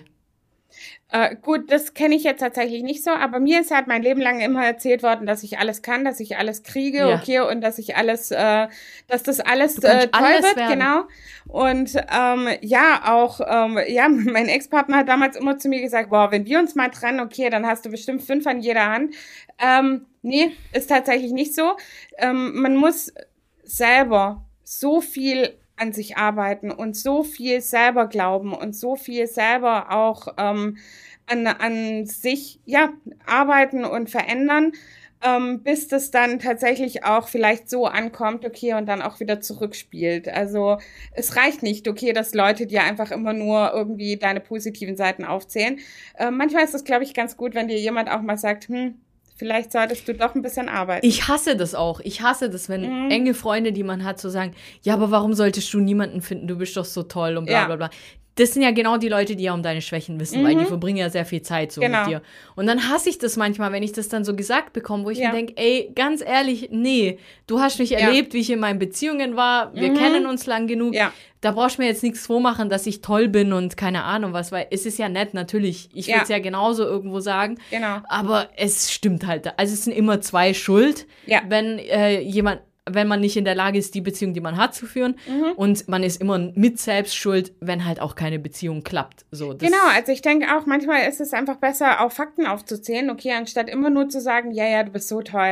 äh, gut, das kenne ich jetzt tatsächlich nicht so, aber mir ist halt mein Leben lang immer erzählt worden, dass ich alles kann, dass ich alles kriege, Ja. okay, und dass ich alles, äh, dass das alles Du kannst äh, toll alles wird, werden. genau. Und ähm, ja, auch, ähm, ja, mein Ex-Partner hat damals immer zu mir gesagt, boah, wenn wir uns mal trennen, okay, dann hast du bestimmt fünf an jeder Hand. Ähm, nee, ist tatsächlich nicht so. Ähm, man muss selber so viel an sich arbeiten und so viel selber glauben und so viel selber auch ähm, an, an sich ja arbeiten und verändern, ähm, bis das dann tatsächlich auch vielleicht so ankommt, okay, und dann auch wieder zurückspielt. Also es reicht nicht, okay, dass Leute dir einfach immer nur irgendwie deine positiven Seiten aufzählen. Äh, manchmal ist es, glaube ich, ganz gut, wenn dir jemand auch mal sagt, hm, vielleicht solltest du doch ein bisschen arbeiten. Ich hasse das auch. Ich hasse das, wenn Mhm. enge Freunde, die man hat, so sagen, ja, aber warum solltest du niemanden finden? Du bist doch so toll und bla Ja. bla bla. Das sind ja genau die Leute, die ja um deine Schwächen wissen, Mhm. weil die verbringen ja sehr viel Zeit so Genau. mit dir. Und dann hasse ich das manchmal, wenn ich das dann so gesagt bekomme, wo ich Ja. mir denke, ey, ganz ehrlich, nee, du hast mich Ja. erlebt, wie ich in meinen Beziehungen war, wir Mhm. kennen uns lang genug. Ja. Da brauchst du mir jetzt nichts vormachen, dass ich toll bin und keine Ahnung was, weil es ist ja nett, natürlich. Ich Ja. würde es ja genauso irgendwo sagen. Genau. Aber es stimmt halt. Also es sind immer zwei schuld, Ja. wenn äh, jemand, wenn man nicht in der Lage ist, die Beziehung, die man hat, zu führen. Mhm. Und man ist immer mit selbst schuld, wenn halt auch keine Beziehung klappt. So, das, Genau, also ich denke auch, manchmal ist es einfach besser, auch Fakten aufzuzählen, okay, anstatt immer nur zu sagen, ja, ja, du bist so toll,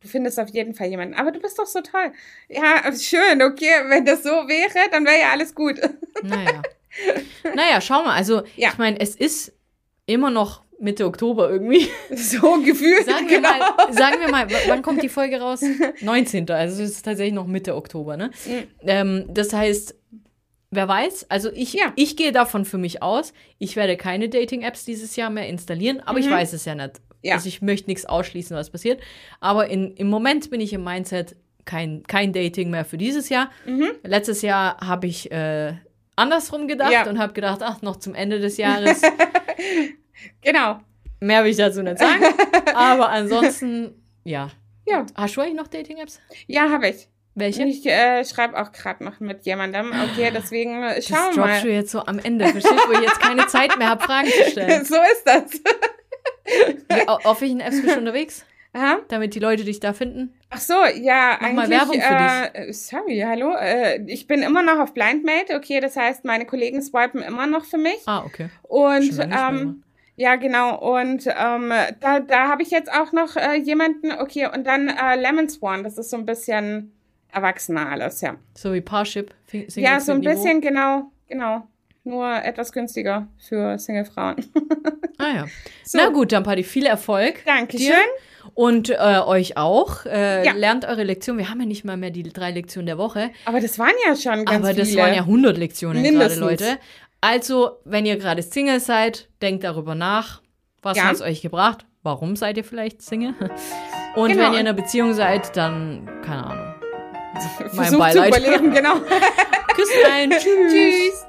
Du findest auf jeden Fall jemanden. Aber du bist doch so toll. Ja, schön, okay. Wenn das so wäre, dann wäre ja alles gut. Naja. Naja, schau mal. Also, ja. ich meine, es ist immer noch Mitte Oktober irgendwie. So gefühlt, sagen wir genau. Mal, sagen wir mal, w- wann kommt die Folge raus? neunzehnten Also, es ist tatsächlich noch Mitte Oktober, ne? Mhm. Ähm, das heißt, wer weiß, also ich, ja. ich gehe davon für mich aus, ich werde keine Dating-Apps dieses Jahr mehr installieren, aber mhm. ich weiß es ja nicht. Ja. Also ich möchte nichts ausschließen, was passiert. Aber in, im Moment bin ich im Mindset, kein, kein Dating mehr für dieses Jahr. Mhm. Letztes Jahr habe ich äh, andersrum gedacht ja. und habe gedacht, ach, noch zum Ende des Jahres. Genau. Mehr will ich dazu nicht sagen. Aber ansonsten, ja. ja. Hast du eigentlich noch Dating-Apps? Ja, habe ich. Welche? Ich äh, schreibe auch gerade noch mit jemandem. Okay, deswegen äh, schauen wir mal. Das droppst du jetzt so am Ende, verstehst du, wo ich jetzt keine Zeit mehr habe, Fragen zu stellen. So ist das. Wie, auf welchen Apps bist du unterwegs? Aha. Damit die Leute dich da finden? Ach so, ja, Mach eigentlich. mal Werbung für äh, dich. Sorry, hallo. Äh, ich bin immer noch auf Blindmate. Okay, das heißt, meine Kollegen swipen immer noch für mich. Ah, okay. Und ähm, ja, genau. Und ähm, da, da habe ich jetzt auch noch äh, jemanden. Okay, und dann äh, Lemon Swan. Das ist so ein bisschen erwachsener alles, ja. So wie Parship. Ja, so ein bisschen, genau, genau. Nur etwas günstiger für Single-Frauen. Ah ja. So. Na gut, dann Paddy, viel Erfolg. Dankeschön. Dir. Und äh, euch auch. Äh, ja. Lernt eure Lektion. Wir haben ja nicht mal mehr die drei Lektionen der Woche. Aber das waren ja schon ganz Aber viele. das waren ja hundert Lektionen Mindestens. gerade, Leute. Also, wenn ihr gerade Single seid, denkt darüber nach. Was ja. hat es euch gebracht? Warum seid ihr vielleicht Single? Und genau. wenn ihr in einer Beziehung seid, dann, keine Ahnung. Mein Versuch Beileid. Zu überleben, genau. Küss rein. Tschüss. Tschüss.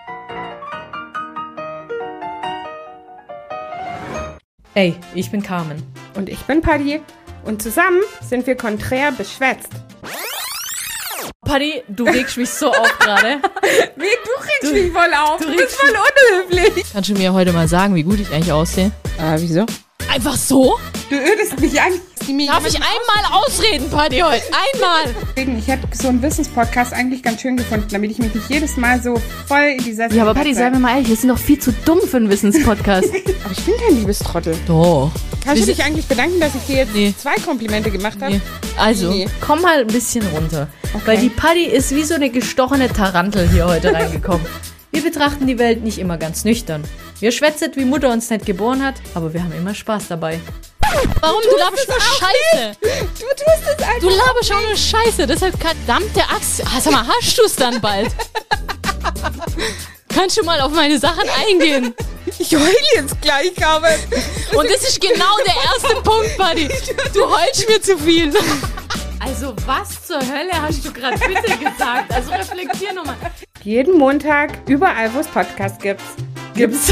Hey, ich bin Carmen. Und ich bin Paddy. Und zusammen sind wir konträr beschwätzt. Paddy, du regst mich so auf gerade. Wie, du regst du, mich voll auf. Du, du bist voll unhöflich. Kannst du mir heute mal sagen, wie gut ich eigentlich aussehe? Äh, wieso? Einfach so? Du ödest mich an. Darf ich einmal ausreden, Paddy, heute? Einmal! Ich hätte so einen Wissenspodcast eigentlich ganz schön gefunden, damit ich mich nicht jedes Mal so voll in die Sessel... Ja, aber Paddy, sei mir mal ehrlich, wir sind doch viel zu dumm für einen Wissenspodcast. Aber ich bin kein Liebestrottel. Doch. Kannst du dich eigentlich bedanken, dass ich dir jetzt nee. zwei Komplimente gemacht habe? Nee. Also, nee. komm mal ein bisschen runter. Okay. Weil die Paddy ist wie so eine gestochene Tarantel hier heute reingekommen. Wir betrachten die Welt nicht immer ganz nüchtern. Wir schwätzen, wie Mutter uns nicht geboren hat, aber wir haben immer Spaß dabei. Warum? Du, du laberst nur Scheiße. Nicht. Du tust es einfach. Du laberst auch nur Scheiße. Deshalb verdammte Axt. Ah, sag mal, hast du es dann bald? Kannst du mal auf meine Sachen eingehen? Ich heule jetzt gleich, Carmen. Und das ist genau der erste Punkt, Buddy. Du heulst mir zu viel. Also was zur Hölle hast du gerade bitte gesagt? Also reflektier nochmal. Jeden Montag, überall, wo es Podcasts gibt. Gibt's.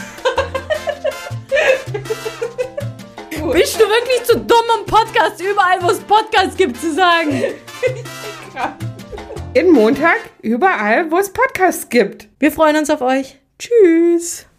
Bist du wirklich zu dumm, um Podcast überall, wo es Podcasts gibt, zu sagen? Jeden Montag, überall, wo es Podcasts gibt. Wir freuen uns auf euch. Tschüss.